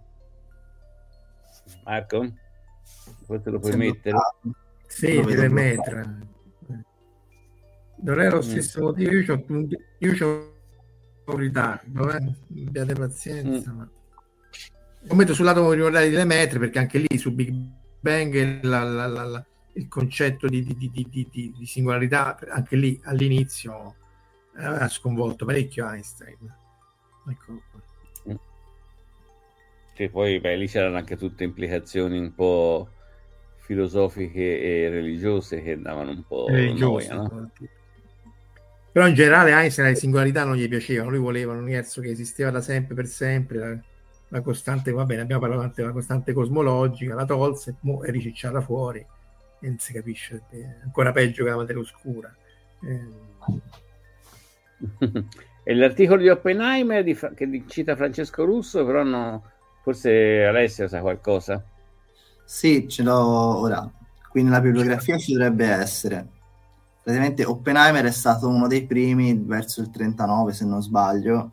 Marco, poi te lo puoi mettere. Sì, deve mettere. Non è lo stesso mm. motivo. Io c'ho, io c'ho un ritardo, eh? Abbiate pazienza. Mm. Ma... lo metto sul lato primordiale di Lemaitre, perché anche lì su Big Bang la, la, la, la, il concetto di, di, di, di, di, di singolarità, anche lì all'inizio eh, ha sconvolto parecchio Einstein. Eccolo qua. Mm. Che poi beh, lì c'erano anche tutte implicazioni un po' filosofiche e religiose che davano un po' noia, no? Però in generale Einstein le singolarità non gli piacevano, lui voleva un universo che esisteva da sempre per sempre, la, la costante, va bene, abbiamo parlato anche della costante cosmologica, la tolse, mo è ricicciata fuori e non si capisce, è ancora peggio che la materia oscura. Eh. E l'articolo di Oppenheimer di, che cita Francesco Russo, però no, forse Alessio sa qualcosa. Sì, ce l'ho ora. Qui nella bibliografia ci dovrebbe essere. Praticamente Oppenheimer è stato uno dei primi, verso il trentanove se non sbaglio,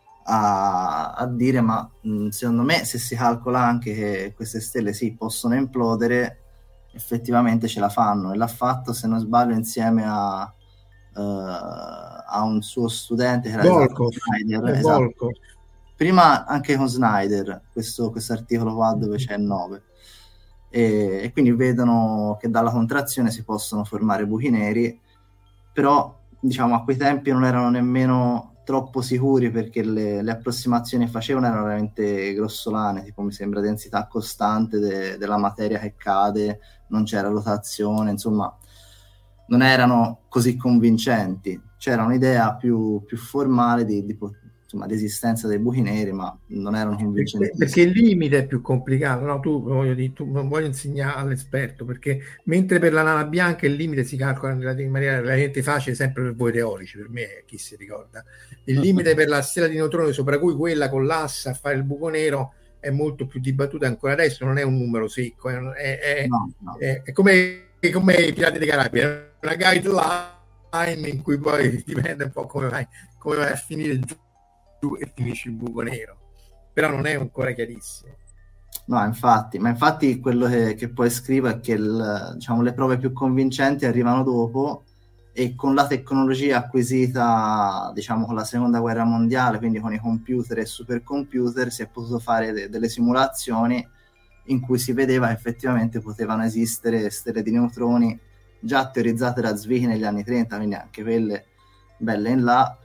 a, a dire ma mh, secondo me se si calcola anche che queste stelle sì possono implodere, effettivamente ce la fanno, e l'ha fatto se non sbaglio insieme a, uh, a un suo studente che era Volkov, Snyder, esatto. Prima anche con Snyder, questo articolo qua dove c'è il nove. E, e quindi vedono che dalla contrazione si possono formare buchi neri, però diciamo a quei tempi non erano nemmeno troppo sicuri, perché le, le approssimazioni che facevano erano veramente grossolane, tipo mi sembra densità costante de, della materia che cade, non c'era rotazione, insomma non erano così convincenti. C'era un'idea più, più formale di, di insomma, di esistenza dei buchi neri, ma non erano convincenti. Perché, perché il limite è più complicato, no? Tu, voglio dire, tu non voglio insegnare all'esperto, perché mentre per la nana bianca il limite si calcola in maniera relativamente facile, sempre per voi teorici, per me chi si ricorda. Il limite per la stella di neutroni, sopra cui quella collassa a fare il buco nero, è molto più dibattuta ancora adesso, non è un numero secco, è, è, è, no, no. è, è come, è come i Pirati dei Caraibi, è una guideline in cui poi dipende un po' come vai, come vai a finire il giorno e finisci il buco nero, però non è ancora chiarissimo. No, infatti, ma infatti quello che, che poi scrivo è che il, diciamo, le prove più convincenti arrivano dopo, e con la tecnologia acquisita, diciamo, con la seconda guerra mondiale, quindi con i computer e supercomputer, si è potuto fare de- delle simulazioni in cui si vedeva che effettivamente potevano esistere stelle di neutroni già teorizzate da Zwicky negli anni trenta, quindi anche quelle belle in là,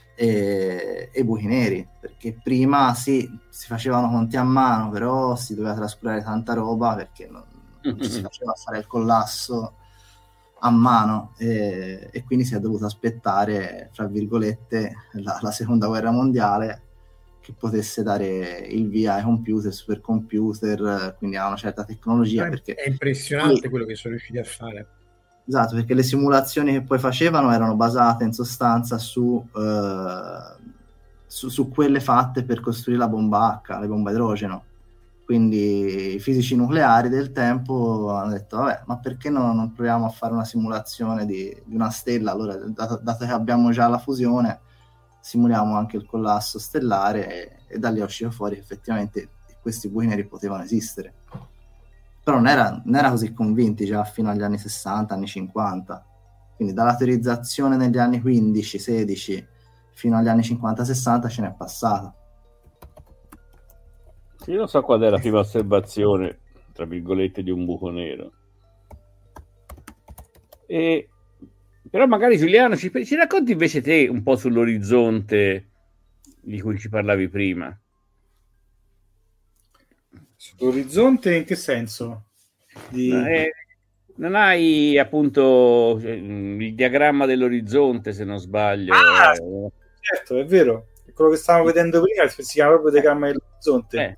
e, e buchi neri, perché prima sì, si facevano conti a mano, però si doveva trascurare tanta roba perché non, non si faceva fare il collasso a mano, e, e quindi si è dovuto aspettare, fra virgolette, la, la seconda guerra mondiale, che potesse dare il via ai computer, supercomputer, quindi a una certa tecnologia. È, perché è impressionante poi, quello che sono riusciti a fare. Esatto, perché le simulazioni che poi facevano erano basate in sostanza su, uh, su, su quelle fatte per costruire la bomba H, le bombe a idrogeno. Quindi i fisici nucleari del tempo hanno detto, vabbè, ma perché no, non proviamo a fare una simulazione di, di una stella? Allora, dato, dato che abbiamo già la fusione, simuliamo anche il collasso stellare, e, e da lì è uscito fuori che effettivamente questi buchi neri potevano esistere. Però non era, non era così convinti già fino agli anni sessanta, anni cinquanta. Quindi dalla teorizzazione negli anni quindici sedici fino agli anni cinquanta sessanta ce n'è passata. Io non so qual è la prima osservazione, tra virgolette, di un buco nero. E... Però magari Giuliano ci, ci racconti invece te un po' sull'orizzonte di cui ci parlavi prima. Sull'orizzonte in che senso? Di... Eh, non hai appunto il diagramma dell'orizzonte, se non sbaglio? Ah, eh. Certo, è vero. È quello che stavamo vedendo prima, si chiama proprio diagramma dell'orizzonte. Eh.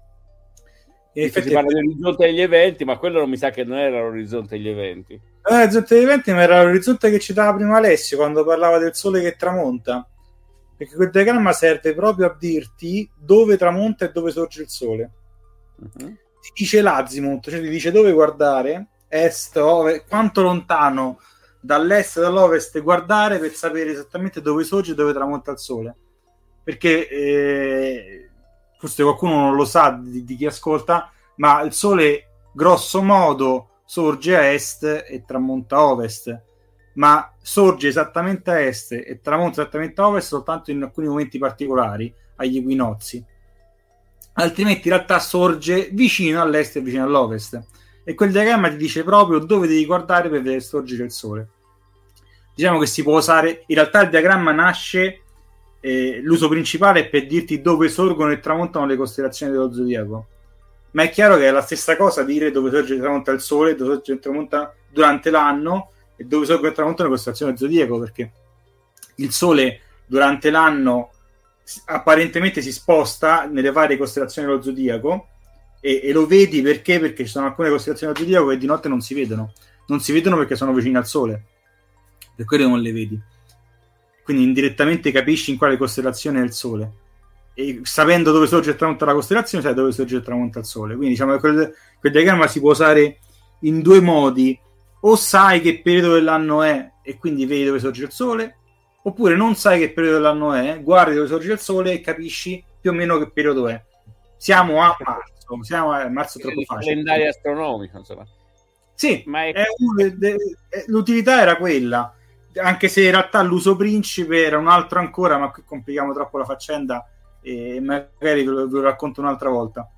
In effetti si parla dell'orizzonte degli eventi, ma quello non mi sa che non era l'orizzonte degli eventi. Non era l'orizzonte degli eventi, ma era l'orizzonte che citava prima Alessio quando parlava del sole che tramonta. Perché quel diagramma serve proprio a dirti dove tramonta e dove sorge il sole. Uh-huh. Ti dice l'azimut, cioè ti dice dove guardare, est, ovest, quanto lontano dall'est e dall'ovest guardare per sapere esattamente dove sorge e dove tramonta il sole. Perché eh, forse qualcuno non lo sa di, di chi ascolta, ma il sole grosso modo sorge a est e tramonta a ovest, ma sorge esattamente a est e tramonta esattamente a ovest soltanto in alcuni momenti particolari, agli equinozi. Altrimenti in realtà sorge vicino all'est e vicino all'ovest, e quel diagramma ti dice proprio dove devi guardare per vedere sorgere il sole. Diciamo che si può usare, in realtà il diagramma nasce, eh, l'uso principale è per dirti dove sorgono e tramontano le costellazioni dello zodiaco, ma è chiaro che è la stessa cosa dire dove sorge e tramonta il sole, dove sorge e tramonta durante l'anno e dove sorgono e tramontano le costellazioni del zodiaco, perché il sole durante l'anno apparentemente si sposta nelle varie costellazioni dello zodiaco, e, e lo vedi perché? Perché ci sono alcune costellazioni dello zodiaco che di notte non si vedono, non si vedono perché sono vicine al sole, per quello non le vedi, quindi indirettamente capisci in quale costellazione è il sole, e sapendo dove sorge e tramonta la costellazione sai dove sorge e tramonta il sole. Quindi diciamo che quel, quel diagramma si può usare in due modi: o sai che periodo dell'anno è e quindi vedi dove sorge il sole, oppure non sai che periodo dell'anno è, guardi dove sorge il sole e capisci più o meno che periodo è. Siamo a marzo, siamo a marzo, troppo facile. Calendario astronomico, insomma. Sì, ma è... È un, de, de, l'utilità era quella, anche se in realtà l'uso principe era un altro ancora, ma qui complichiamo troppo la faccenda e magari ve lo, ve lo racconto un'altra volta.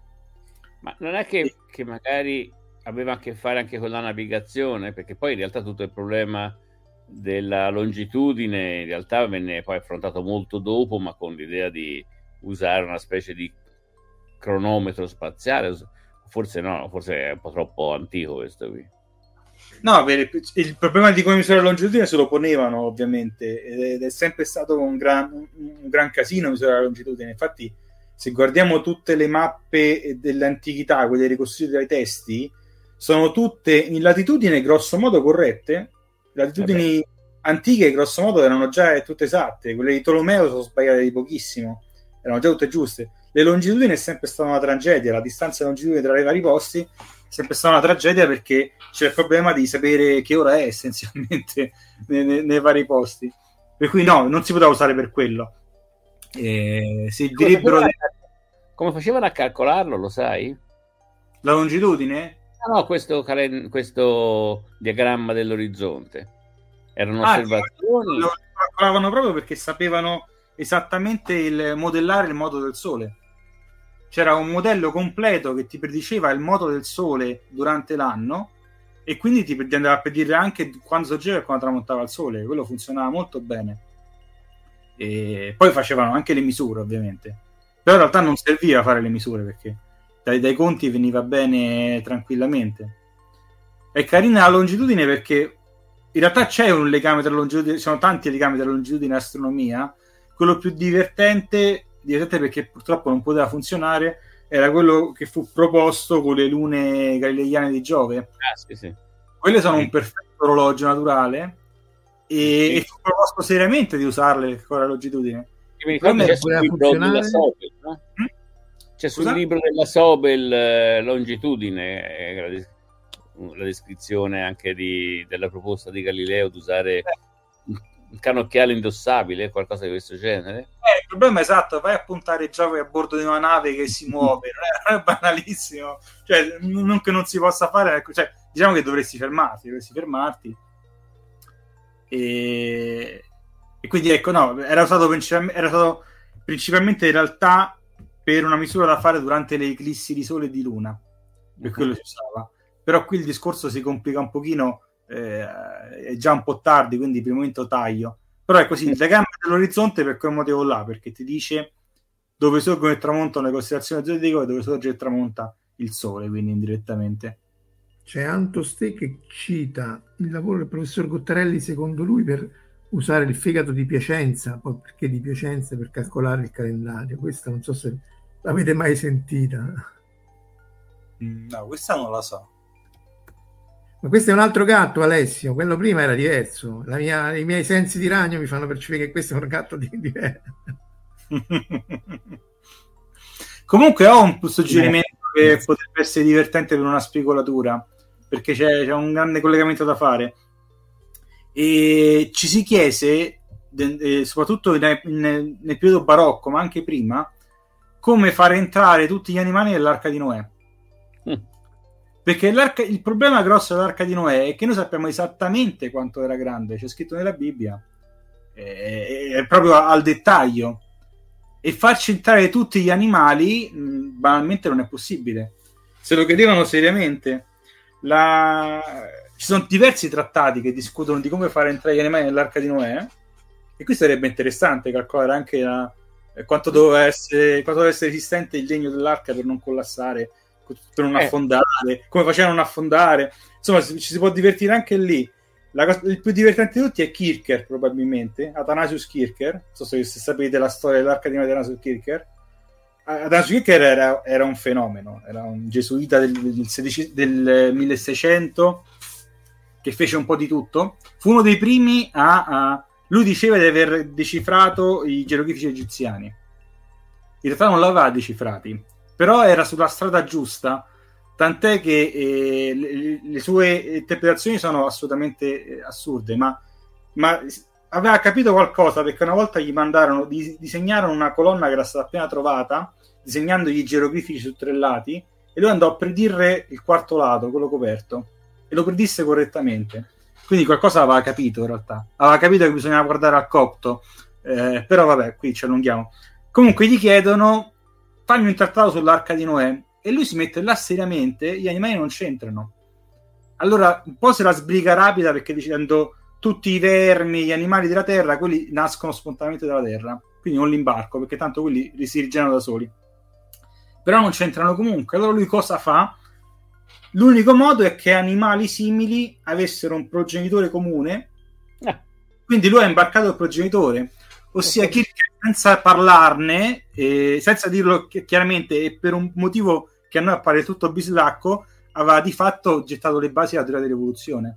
Ma non è che, che magari aveva a che fare anche con la navigazione, perché poi in realtà tutto il problema della longitudine in realtà venne poi affrontato molto dopo, ma con l'idea di usare una specie di cronometro spaziale. Forse no, forse è un po' troppo antico questo qui. No, per il problema di come misurare la longitudine se lo ponevano ovviamente, ed è sempre stato un gran, un gran casino misurare la longitudine. Infatti se guardiamo tutte le mappe dell'antichità, quelle ricostruite dai testi, sono tutte in latitudine grosso modo corrette. Le latitudini Vabbè. antiche grosso modo erano già tutte esatte, quelle di Tolomeo sono sbagliate di pochissimo, erano già tutte giuste. Le longitudini è sempre stata una tragedia, la distanza e longitudine tra i vari posti è sempre stata una tragedia, perché c'è il problema di sapere che ora è essenzialmente nei, nei, nei vari posti, per cui no, non si poteva usare per quello. Eh, si come, direbbero facevano le... a, come facevano a calcolarlo, lo sai? La longitudine? No, no, questo, calen- questo diagramma dell'orizzonte erano ah, osservazioni. Lo calcolavano proprio perché sapevano esattamente il modellare il moto del sole. C'era un modello completo che ti prediceva il moto del sole durante l'anno, e quindi ti andava a predire anche quando sorgeva e quando tramontava il sole. Quello funzionava molto bene, e poi facevano anche le misure ovviamente, però in realtà non serviva fare le misure perché dai, dai conti veniva bene tranquillamente. È carina la longitudine perché in realtà c'è un legame tra longitudine, ci sono tanti legami tra longitudine e astronomia. Quello più divertente divertente perché purtroppo non poteva funzionare, era quello che fu proposto con le lune galileiane di Giove. Ah, sì, sì. Quelle sono sì. un perfetto orologio naturale e, Sì. e fu proposto seriamente di usarle con la longitudine. Mi ricordo c'è sul libro della Sobel, no? Mm? C'è sul Scusa? libro della Sobel eh, longitudine, eh, la, des- la descrizione anche di, della proposta di Galileo di usare un, un canocchiale indossabile, qualcosa di questo genere. Eh, il problema è esatto, vai a puntare Giove a bordo di una nave che si muove, non è, non è banalissimo, cioè non che non si possa fare, ecco, cioè, diciamo che dovresti fermarti, dovresti fermarti e, e quindi ecco no, era usato principalmente, era usato principalmente in realtà per una misura da fare durante le eclissi di sole e di luna, per quello si usava, però qui il discorso si complica un pochino, eh, è già un po' tardi, quindi per il momento taglio. Però è così, il legame dell'orizzonte per quel motivo là, perché ti dice dove sorgono e tramontano le costellazioni zodiache e dove sorge e tramonta il Sole, quindi indirettamente. C'è Anto Ste che cita il lavoro del professor Gottarelli, secondo lui, per usare il fegato di Piacenza, poi perché di Piacenza, per calcolare il calendario. Questa non so se l'avete mai sentita. No, questa non la so. Ma questo è un altro gatto, Alessio, quello prima era diverso. La mia, i miei sensi di ragno mi fanno percepire che questo è un gatto di, diverso. Comunque ho un suggerimento che potrebbe essere divertente per una spigolatura, perché c'è, c'è un grande collegamento da fare. E ci si chiese, eh, soprattutto nel, nel, nel periodo barocco, ma anche prima, come fare entrare tutti gli animali nell'arca di Noè. Mm. Perché l'arca, il problema grosso dell'arca di Noè è che noi sappiamo esattamente quanto era grande, c'è scritto nella Bibbia, è, è proprio al dettaglio, e farci entrare tutti gli animali mh, banalmente non è possibile. Se lo chiedevano seriamente, la... ci sono diversi trattati che discutono di come fare entrare gli animali nell'arca di Noè, e qui sarebbe interessante calcolare anche la, eh, quanto doveva essere, quanto deve essere resistente il legno dell'arca per non collassare, per non affondare, eh. come facevano a non affondare, insomma ci si può divertire anche lì. La cosa, il più divertente di tutti è Kircher, probabilmente Athanasius Kircher, non so se, se sapete la storia dell'arca di Noè di Athanasius Kircher. Athanasius Kircher era, era un fenomeno, era un gesuita del, del, sedici, del milleseicento che fece un po' di tutto, fu uno dei primi a, a lui diceva di aver decifrato i geroglifici egiziani, in realtà non l'aveva decifrati, però era sulla strada giusta, tant'è che eh, le, le sue interpretazioni sono assolutamente eh, assurde, ma, ma aveva capito qualcosa, perché una volta gli mandarono, di, disegnarono una colonna che era stata appena trovata, disegnando gli geroglifici su tre lati, e lui andò a predire il quarto lato, quello coperto, e lo predisse correttamente. Quindi qualcosa aveva capito in realtà, aveva capito che bisognava guardare al copto, eh, però vabbè, qui ci allunghiamo. Comunque gli chiedono: fammi un trattato sull'arca di Noè, e lui si mette là seriamente, gli animali non c'entrano. Allora un po' se la sbriga rapida, perché dicendo tutti i vermi, gli animali della terra, quelli nascono spontaneamente dalla terra, quindi non l'imbarco, perché tanto quelli si rigenerano da soli, però non c'entrano comunque. Allora lui cosa fa? L'unico modo è che animali simili avessero un progenitore comune, eh. quindi lui ha imbarcato il progenitore, ossia chi, senza parlarne, eh, senza dirlo chiaramente, e per un motivo che a noi appare tutto bislacco, aveva di fatto gettato le basi della teoria dell'evoluzione,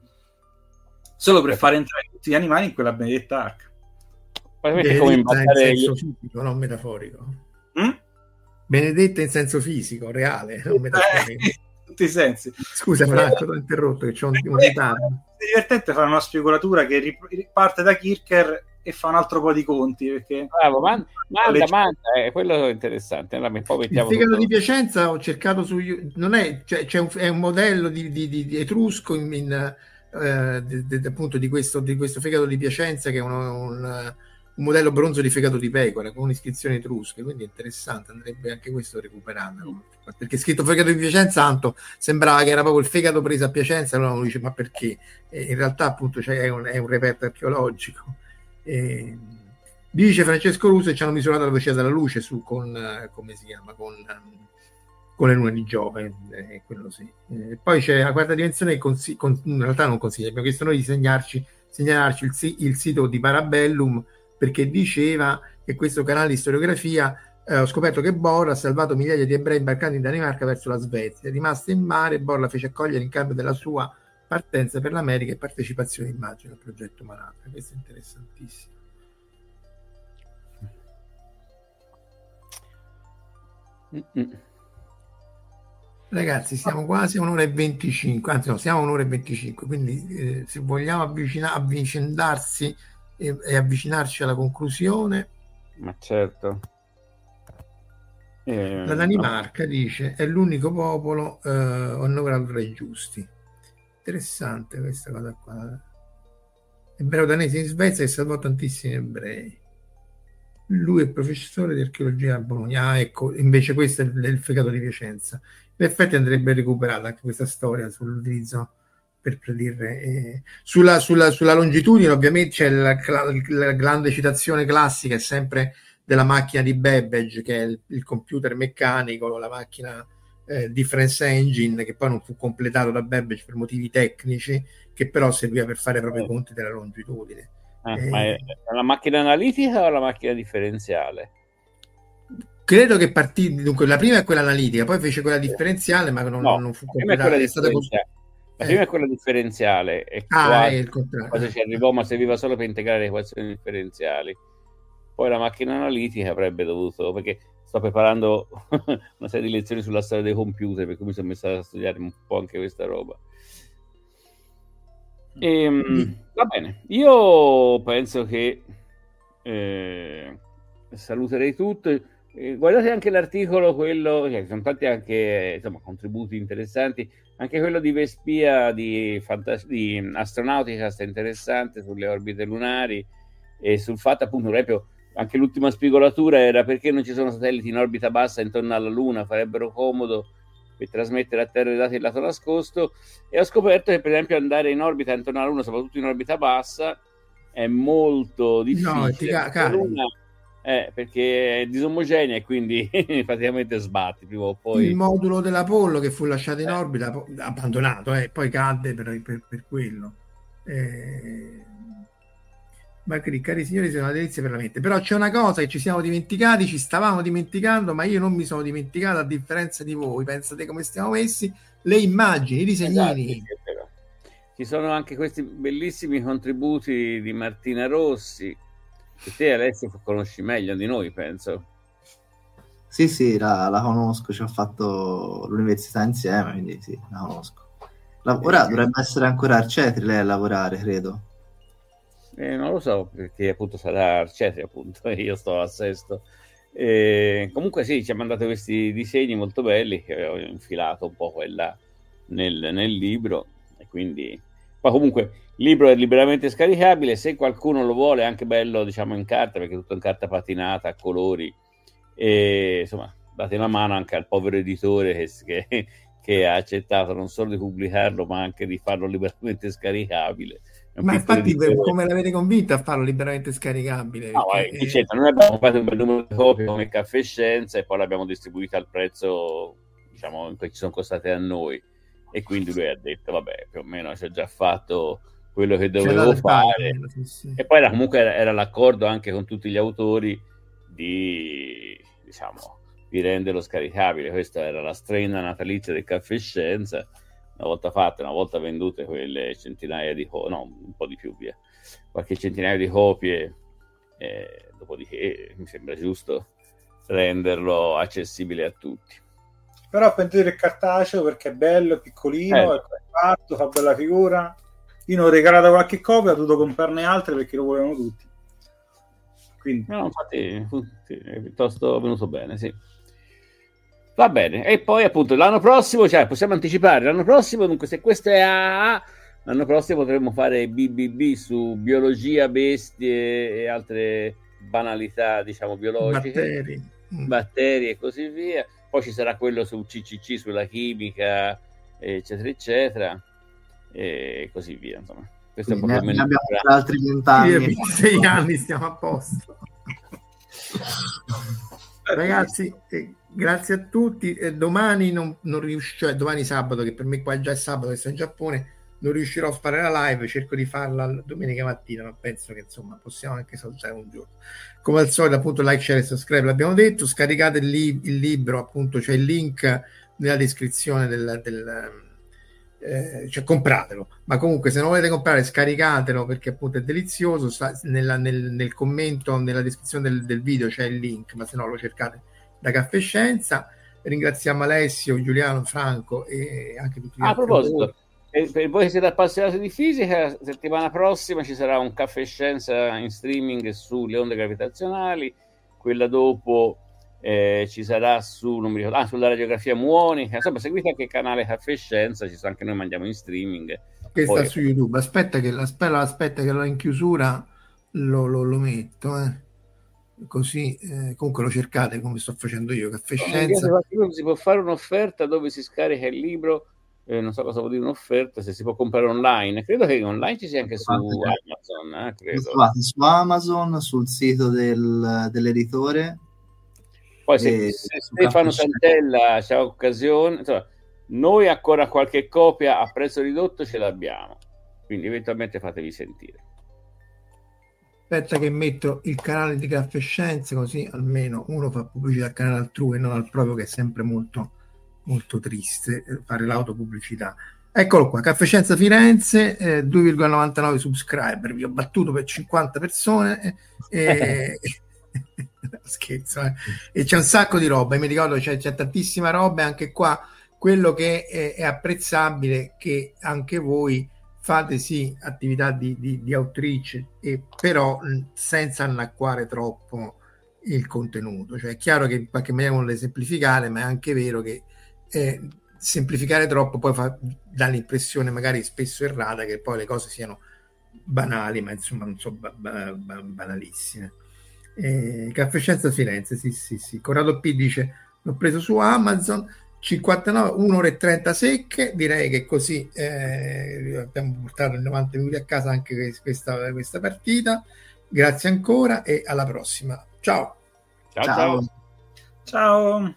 solo per fare entrare tutti gli animali in quella benedetta arca. Benedetta come in senso fisico, non metaforico. Mm? Benedetta in senso fisico, reale, non metaforico. Eh, in tutti i sensi. Scusa Franco, ti ho interrotto, che c'ho un, un ritardo. È divertente fare una spigolatura che riparte da Kircher e fa un altro po' di conti, perché bravo, man- manda, manda, eh, quello è interessante. Allora, poi il fegato di Piacenza ho cercato su, non è, cioè, c'è un, è un modello di, di, di, di etrusco in, in, eh, di, di, appunto di questo, di questo fegato di Piacenza, che è un, un, un modello bronzo di fegato di pecora con un'iscrizione etrusca, quindi è interessante, andrebbe anche questo recuperato, perché scritto fegato di Piacenza tanto sembrava che era proprio il fegato preso a Piacenza, allora uno dice ma perché? E in realtà appunto cioè, è, un, è un reperto archeologico. E dice Francesco Russo che ci hanno misurato la velocità della luce su con uh, come si chiama con, um, con le lune di Giove, eh, quello sì. Eh, poi c'è la quarta dimensione che consi- con, in realtà non consiglia, abbiamo chiesto noi di segnarci, segnalarci il, il sito di Parabellum, perché diceva che questo canale di storiografia Eh, ho scoperto che Borla ha salvato migliaia di ebrei imbarcati in Danimarca verso la Svezia. Rimasto in mare, Borla fece accogliere in cambio della sua partenza per l'America e partecipazione, immagino, al progetto Manhattan. Questo è interessantissimo. Mm-mm. Ragazzi, siamo quasi a un'ora e venticinque, anzi no, siamo a un'ora e venticinque, quindi eh, se vogliamo avvicina- avvicinarsi e, e avvicinarci alla conclusione. Ma certo. Eh, La Danimarca, no, dice, è l'unico popolo eh, onnorato tra i giusti. Interessante questa cosa qua. Ebreo danese in Svezia che salvò tantissimi ebrei. Lui è professore di archeologia a Bologna. Ah, ecco, invece questo è il fegato di Piacenza. In effetti andrebbe recuperata anche questa storia sull'utilizzo per predire. Eh, sulla, sulla, sulla longitudine, ovviamente, c'è la, la, la grande citazione classica, è sempre della macchina di Babbage, che è il, il computer meccanico, la macchina eh, difference engine, che poi non fu completato da Babbage per motivi tecnici, che però serviva per fare proprio i conti della longitudine. Ah, eh, ma è la macchina analitica o la macchina differenziale? Credo che partì, dunque la prima è quella analitica, poi fece quella differenziale, ma non, no, non fu completata. È stata cos- la prima eh. è quella differenziale, e ah, quasi, è il contrario. quasi ci arrivò, ma serviva solo per integrare le equazioni differenziali. Poi la macchina analitica avrebbe dovuto, perché sto preparando una serie di lezioni sulla storia dei computer, per cui mi sono messo a studiare un po' anche questa roba. E, mm. Va bene, io penso che eh, saluterei tutto. Eh, guardate anche l'articolo, quello, cioè, sono tanti anche insomma contributi interessanti, anche quello di Vespia di, fantas- di astronautica sta interessante, sulle orbite lunari e sul fatto appunto proprio anche l'ultima spigolatura era perché non ci sono satelliti in orbita bassa intorno alla Luna, farebbero comodo per trasmettere a terra i dati del lato nascosto, e ho scoperto che per esempio andare in orbita intorno alla Luna, soprattutto in orbita bassa, è molto difficile. No, la Luna, eh, perché è disomogenea e quindi praticamente sbatti prima o poi. Il modulo dell'Apollo che fu lasciato in eh. orbita, abbandonato, eh, poi cadde per, per, per quello. Eh... Ma cari signori, sono una delizia per la mente. Però c'è una cosa che ci siamo dimenticati, ci stavamo dimenticando, ma io non mi sono dimenticato, a differenza di voi. Pensate come stiamo messi? Le immagini, i disegnini. Esatto, ci sono anche questi bellissimi contributi di Martina Rossi, che te Alessio conosci meglio di noi, penso. Sì, sì, la, la conosco, ci ho fatto l'università insieme, quindi sì, la conosco. La, ora eh, dovrebbe essere ancora Arcetri lei a lavorare, credo. Eh, non lo so, perché appunto sarà Arcetri, appunto, io sto a Sesto. Eh, comunque sì, ci ha mandato questi disegni molto belli che avevo infilato un po' quella nel, nel libro, e quindi poi comunque il libro è liberamente scaricabile, se qualcuno lo vuole, anche bello diciamo in carta, perché è tutto in carta patinata a colori, e insomma date una mano anche al povero editore che, che, che ha accettato non solo di pubblicarlo ma anche di farlo liberamente scaricabile. Ma infatti come l'avete convinto a farlo liberamente scaricabile? No, perché... eh, certo, noi abbiamo fatto un bel numero di copie come Caffè Scienza e poi l'abbiamo distribuita al prezzo diciamo in cui ci sono costate a noi, e quindi lui ha detto vabbè, più o meno ci ho già fatto quello che dovevo fare, fare sì, sì. E poi era, comunque era, era l'accordo anche con tutti gli autori di diciamo di renderlo scaricabile. Questa era la strena natalizia del Caffè Scienza, una volta fatte, una volta vendute quelle centinaia di copie, no, un po' di più via, qualche centinaio di copie, eh, dopodiché mi sembra giusto renderlo accessibile a tutti. Però prendete il cartaceo perché è bello, è piccolino, eh. è compatto, fa bella figura. Io ne ho regalato qualche copia, ho dovuto comprarne altre perché lo volevano tutti. Quindi. No, infatti sì, è piuttosto venuto bene, sì. Va bene, e poi appunto l'anno prossimo, cioè possiamo anticipare l'anno prossimo, dunque se questo è A A, l'anno prossimo potremmo fare B B B su biologia, bestie e altre banalità diciamo biologiche, batteri, batteri e così via. Poi ci sarà quello su C C C, sulla chimica, eccetera eccetera, e così via, insomma. Questo sì, è un po' ne abbiamo per altri vent'anni. sei anni stiamo a posto. Ragazzi, eh, grazie a tutti. Eh, domani non, non riuscirò, cioè domani sabato, che per me qua già è sabato che sto in Giappone, non riuscirò a fare la live, cerco di farla domenica mattina, ma penso che insomma possiamo anche saltare un giorno. Come al solito, appunto, like, share e subscribe, l'abbiamo detto. Scaricate il, li- il libro, appunto, c'è il link nella descrizione del, del eh, cioè compratelo, ma comunque se non volete comprare scaricatelo, perché appunto è delizioso. Sta nella, nel, nel commento, nella descrizione del, del video c'è il link, ma se no lo cercate da Caffè Scienza. Ringraziamo Alessio, Giuliano, Franco e anche tutti gli ah, altri. A proposito, per, per voi che siete appassionati di fisica, settimana prossima ci sarà un Caffè Scienza in streaming sulle onde gravitazionali, quella dopo eh, ci sarà su, non mi ricordo, ah, sulla radiografia muonica. Insomma, seguite anche il canale Caffè Scienza, ci sta, anche noi mandiamo in streaming. Che Poi, sta su YouTube. Aspetta che, aspetta, aspetta che lo in chiusura lo, lo, lo metto, eh. Così eh, comunque lo cercate come sto facendo io, Caffè Scienza. Si può fare un'offerta dove si scarica il libro, eh, non so cosa vuol dire un'offerta, se si può comprare online. Credo che online ci sia anche su Amazon, eh, credo. Su Amazon, sul sito del, dell'editore. Poi se, e, se Stefano Santella c'ha occasione, insomma, noi ancora qualche copia a prezzo ridotto ce l'abbiamo, quindi eventualmente fatevi sentire. Aspetta che metto il canale di Caffè Scienza, così almeno uno fa pubblicità al canale altrui e non al proprio, che è sempre molto molto triste fare l'autopubblicità. Eccolo qua, Caffè Scienza Firenze, eh, due virgola novantanove subscriber, vi ho battuto per cinquanta persone e... scherzo, eh. E c'è un sacco di roba, e mi ricordo c'è, c'è tantissima roba, e anche qua quello che è, è apprezzabile, che anche voi fate sì attività di, di, di autrice, e però senza annacquare troppo il contenuto. Cioè è chiaro che in qualche maniera vuole semplificare, ma è anche vero che eh, semplificare troppo poi fa, dà l'impressione magari spesso errata che poi le cose siano banali, ma insomma non so, ba, ba, ba, banalissime. Eh, Caffè Scienza Firenze, sì sì sì. Corrado P dice l'ho preso su Amazon, cinquantanove, un'ora e trenta secche. Direi che così eh, abbiamo portato in novanta minuti a casa anche questa, questa partita. Grazie ancora e alla prossima. Ciao. Ciao ciao. Ciao.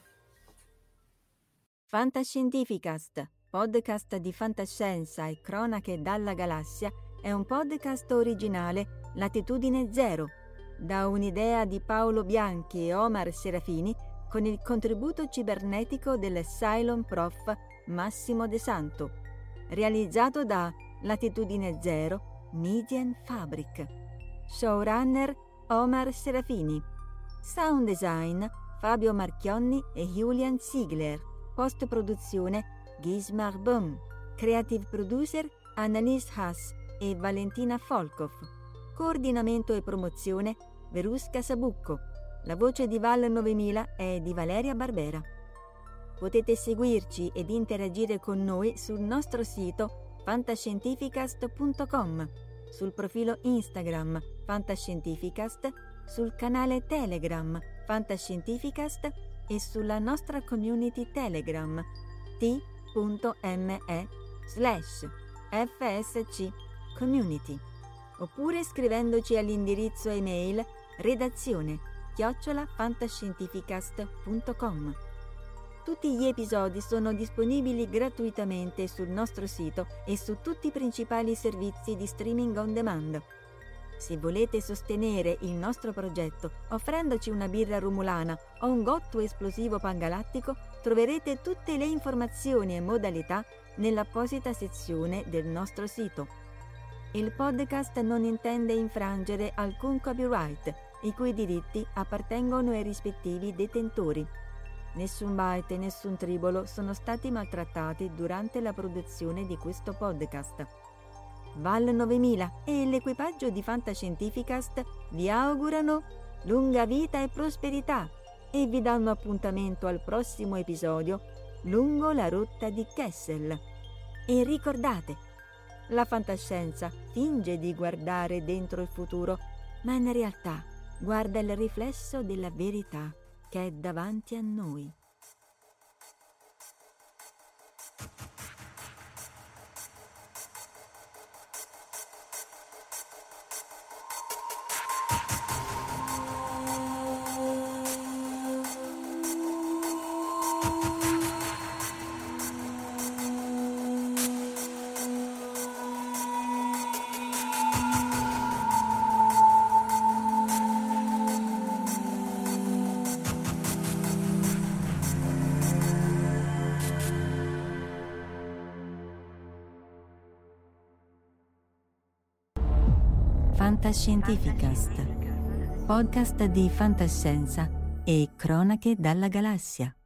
Fantascientificast, podcast di fantascienza e cronache dalla galassia, è un podcast originale Latitudine Zero, da un'idea di Paolo Bianchi e Omar Serafini, con il contributo cibernetico del Cylon Prof Massimo De Santo, realizzato da Latitudine Zero Median Fabric. Showrunner Omar Serafini. Sound design Fabio Marchionni e Julian Ziegler. Post produzione Gismar Böhm. Creative producer Annalise Haas e Valentina Folkov. Coordinamento e promozione Verusca Sabucco. La voce di Val novemila è di Valeria Barbera. Potete seguirci ed interagire con noi sul nostro sito fantascientificast punto com, sul profilo Instagram Fantascientificast, sul canale Telegram Fantascientificast e sulla nostra community Telegram t.me slash fsc community, oppure scrivendoci all'indirizzo email redazione chiocciola fantascientificast punto com. Tutti gli episodi sono disponibili gratuitamente sul nostro sito e su tutti i principali servizi di streaming on demand. Se volete sostenere il nostro progetto offrendoci una birra rumulana o un gotto esplosivo pangalattico, troverete tutte le informazioni e modalità nell'apposita sezione del nostro sito. Il podcast non intende infrangere alcun copyright, i cui diritti appartengono ai rispettivi detentori. Nessun byte e nessun tribolo sono stati maltrattati durante la produzione di questo podcast. Val novemila e l'equipaggio di Fantascientificast vi augurano lunga vita e prosperità e vi danno appuntamento al prossimo episodio lungo la rotta di Kessel. E ricordate, la fantascienza finge di guardare dentro il futuro, ma in realtà guarda il riflesso della verità che è davanti a noi. Fantascientificast, podcast di fantascienza e cronache dalla galassia.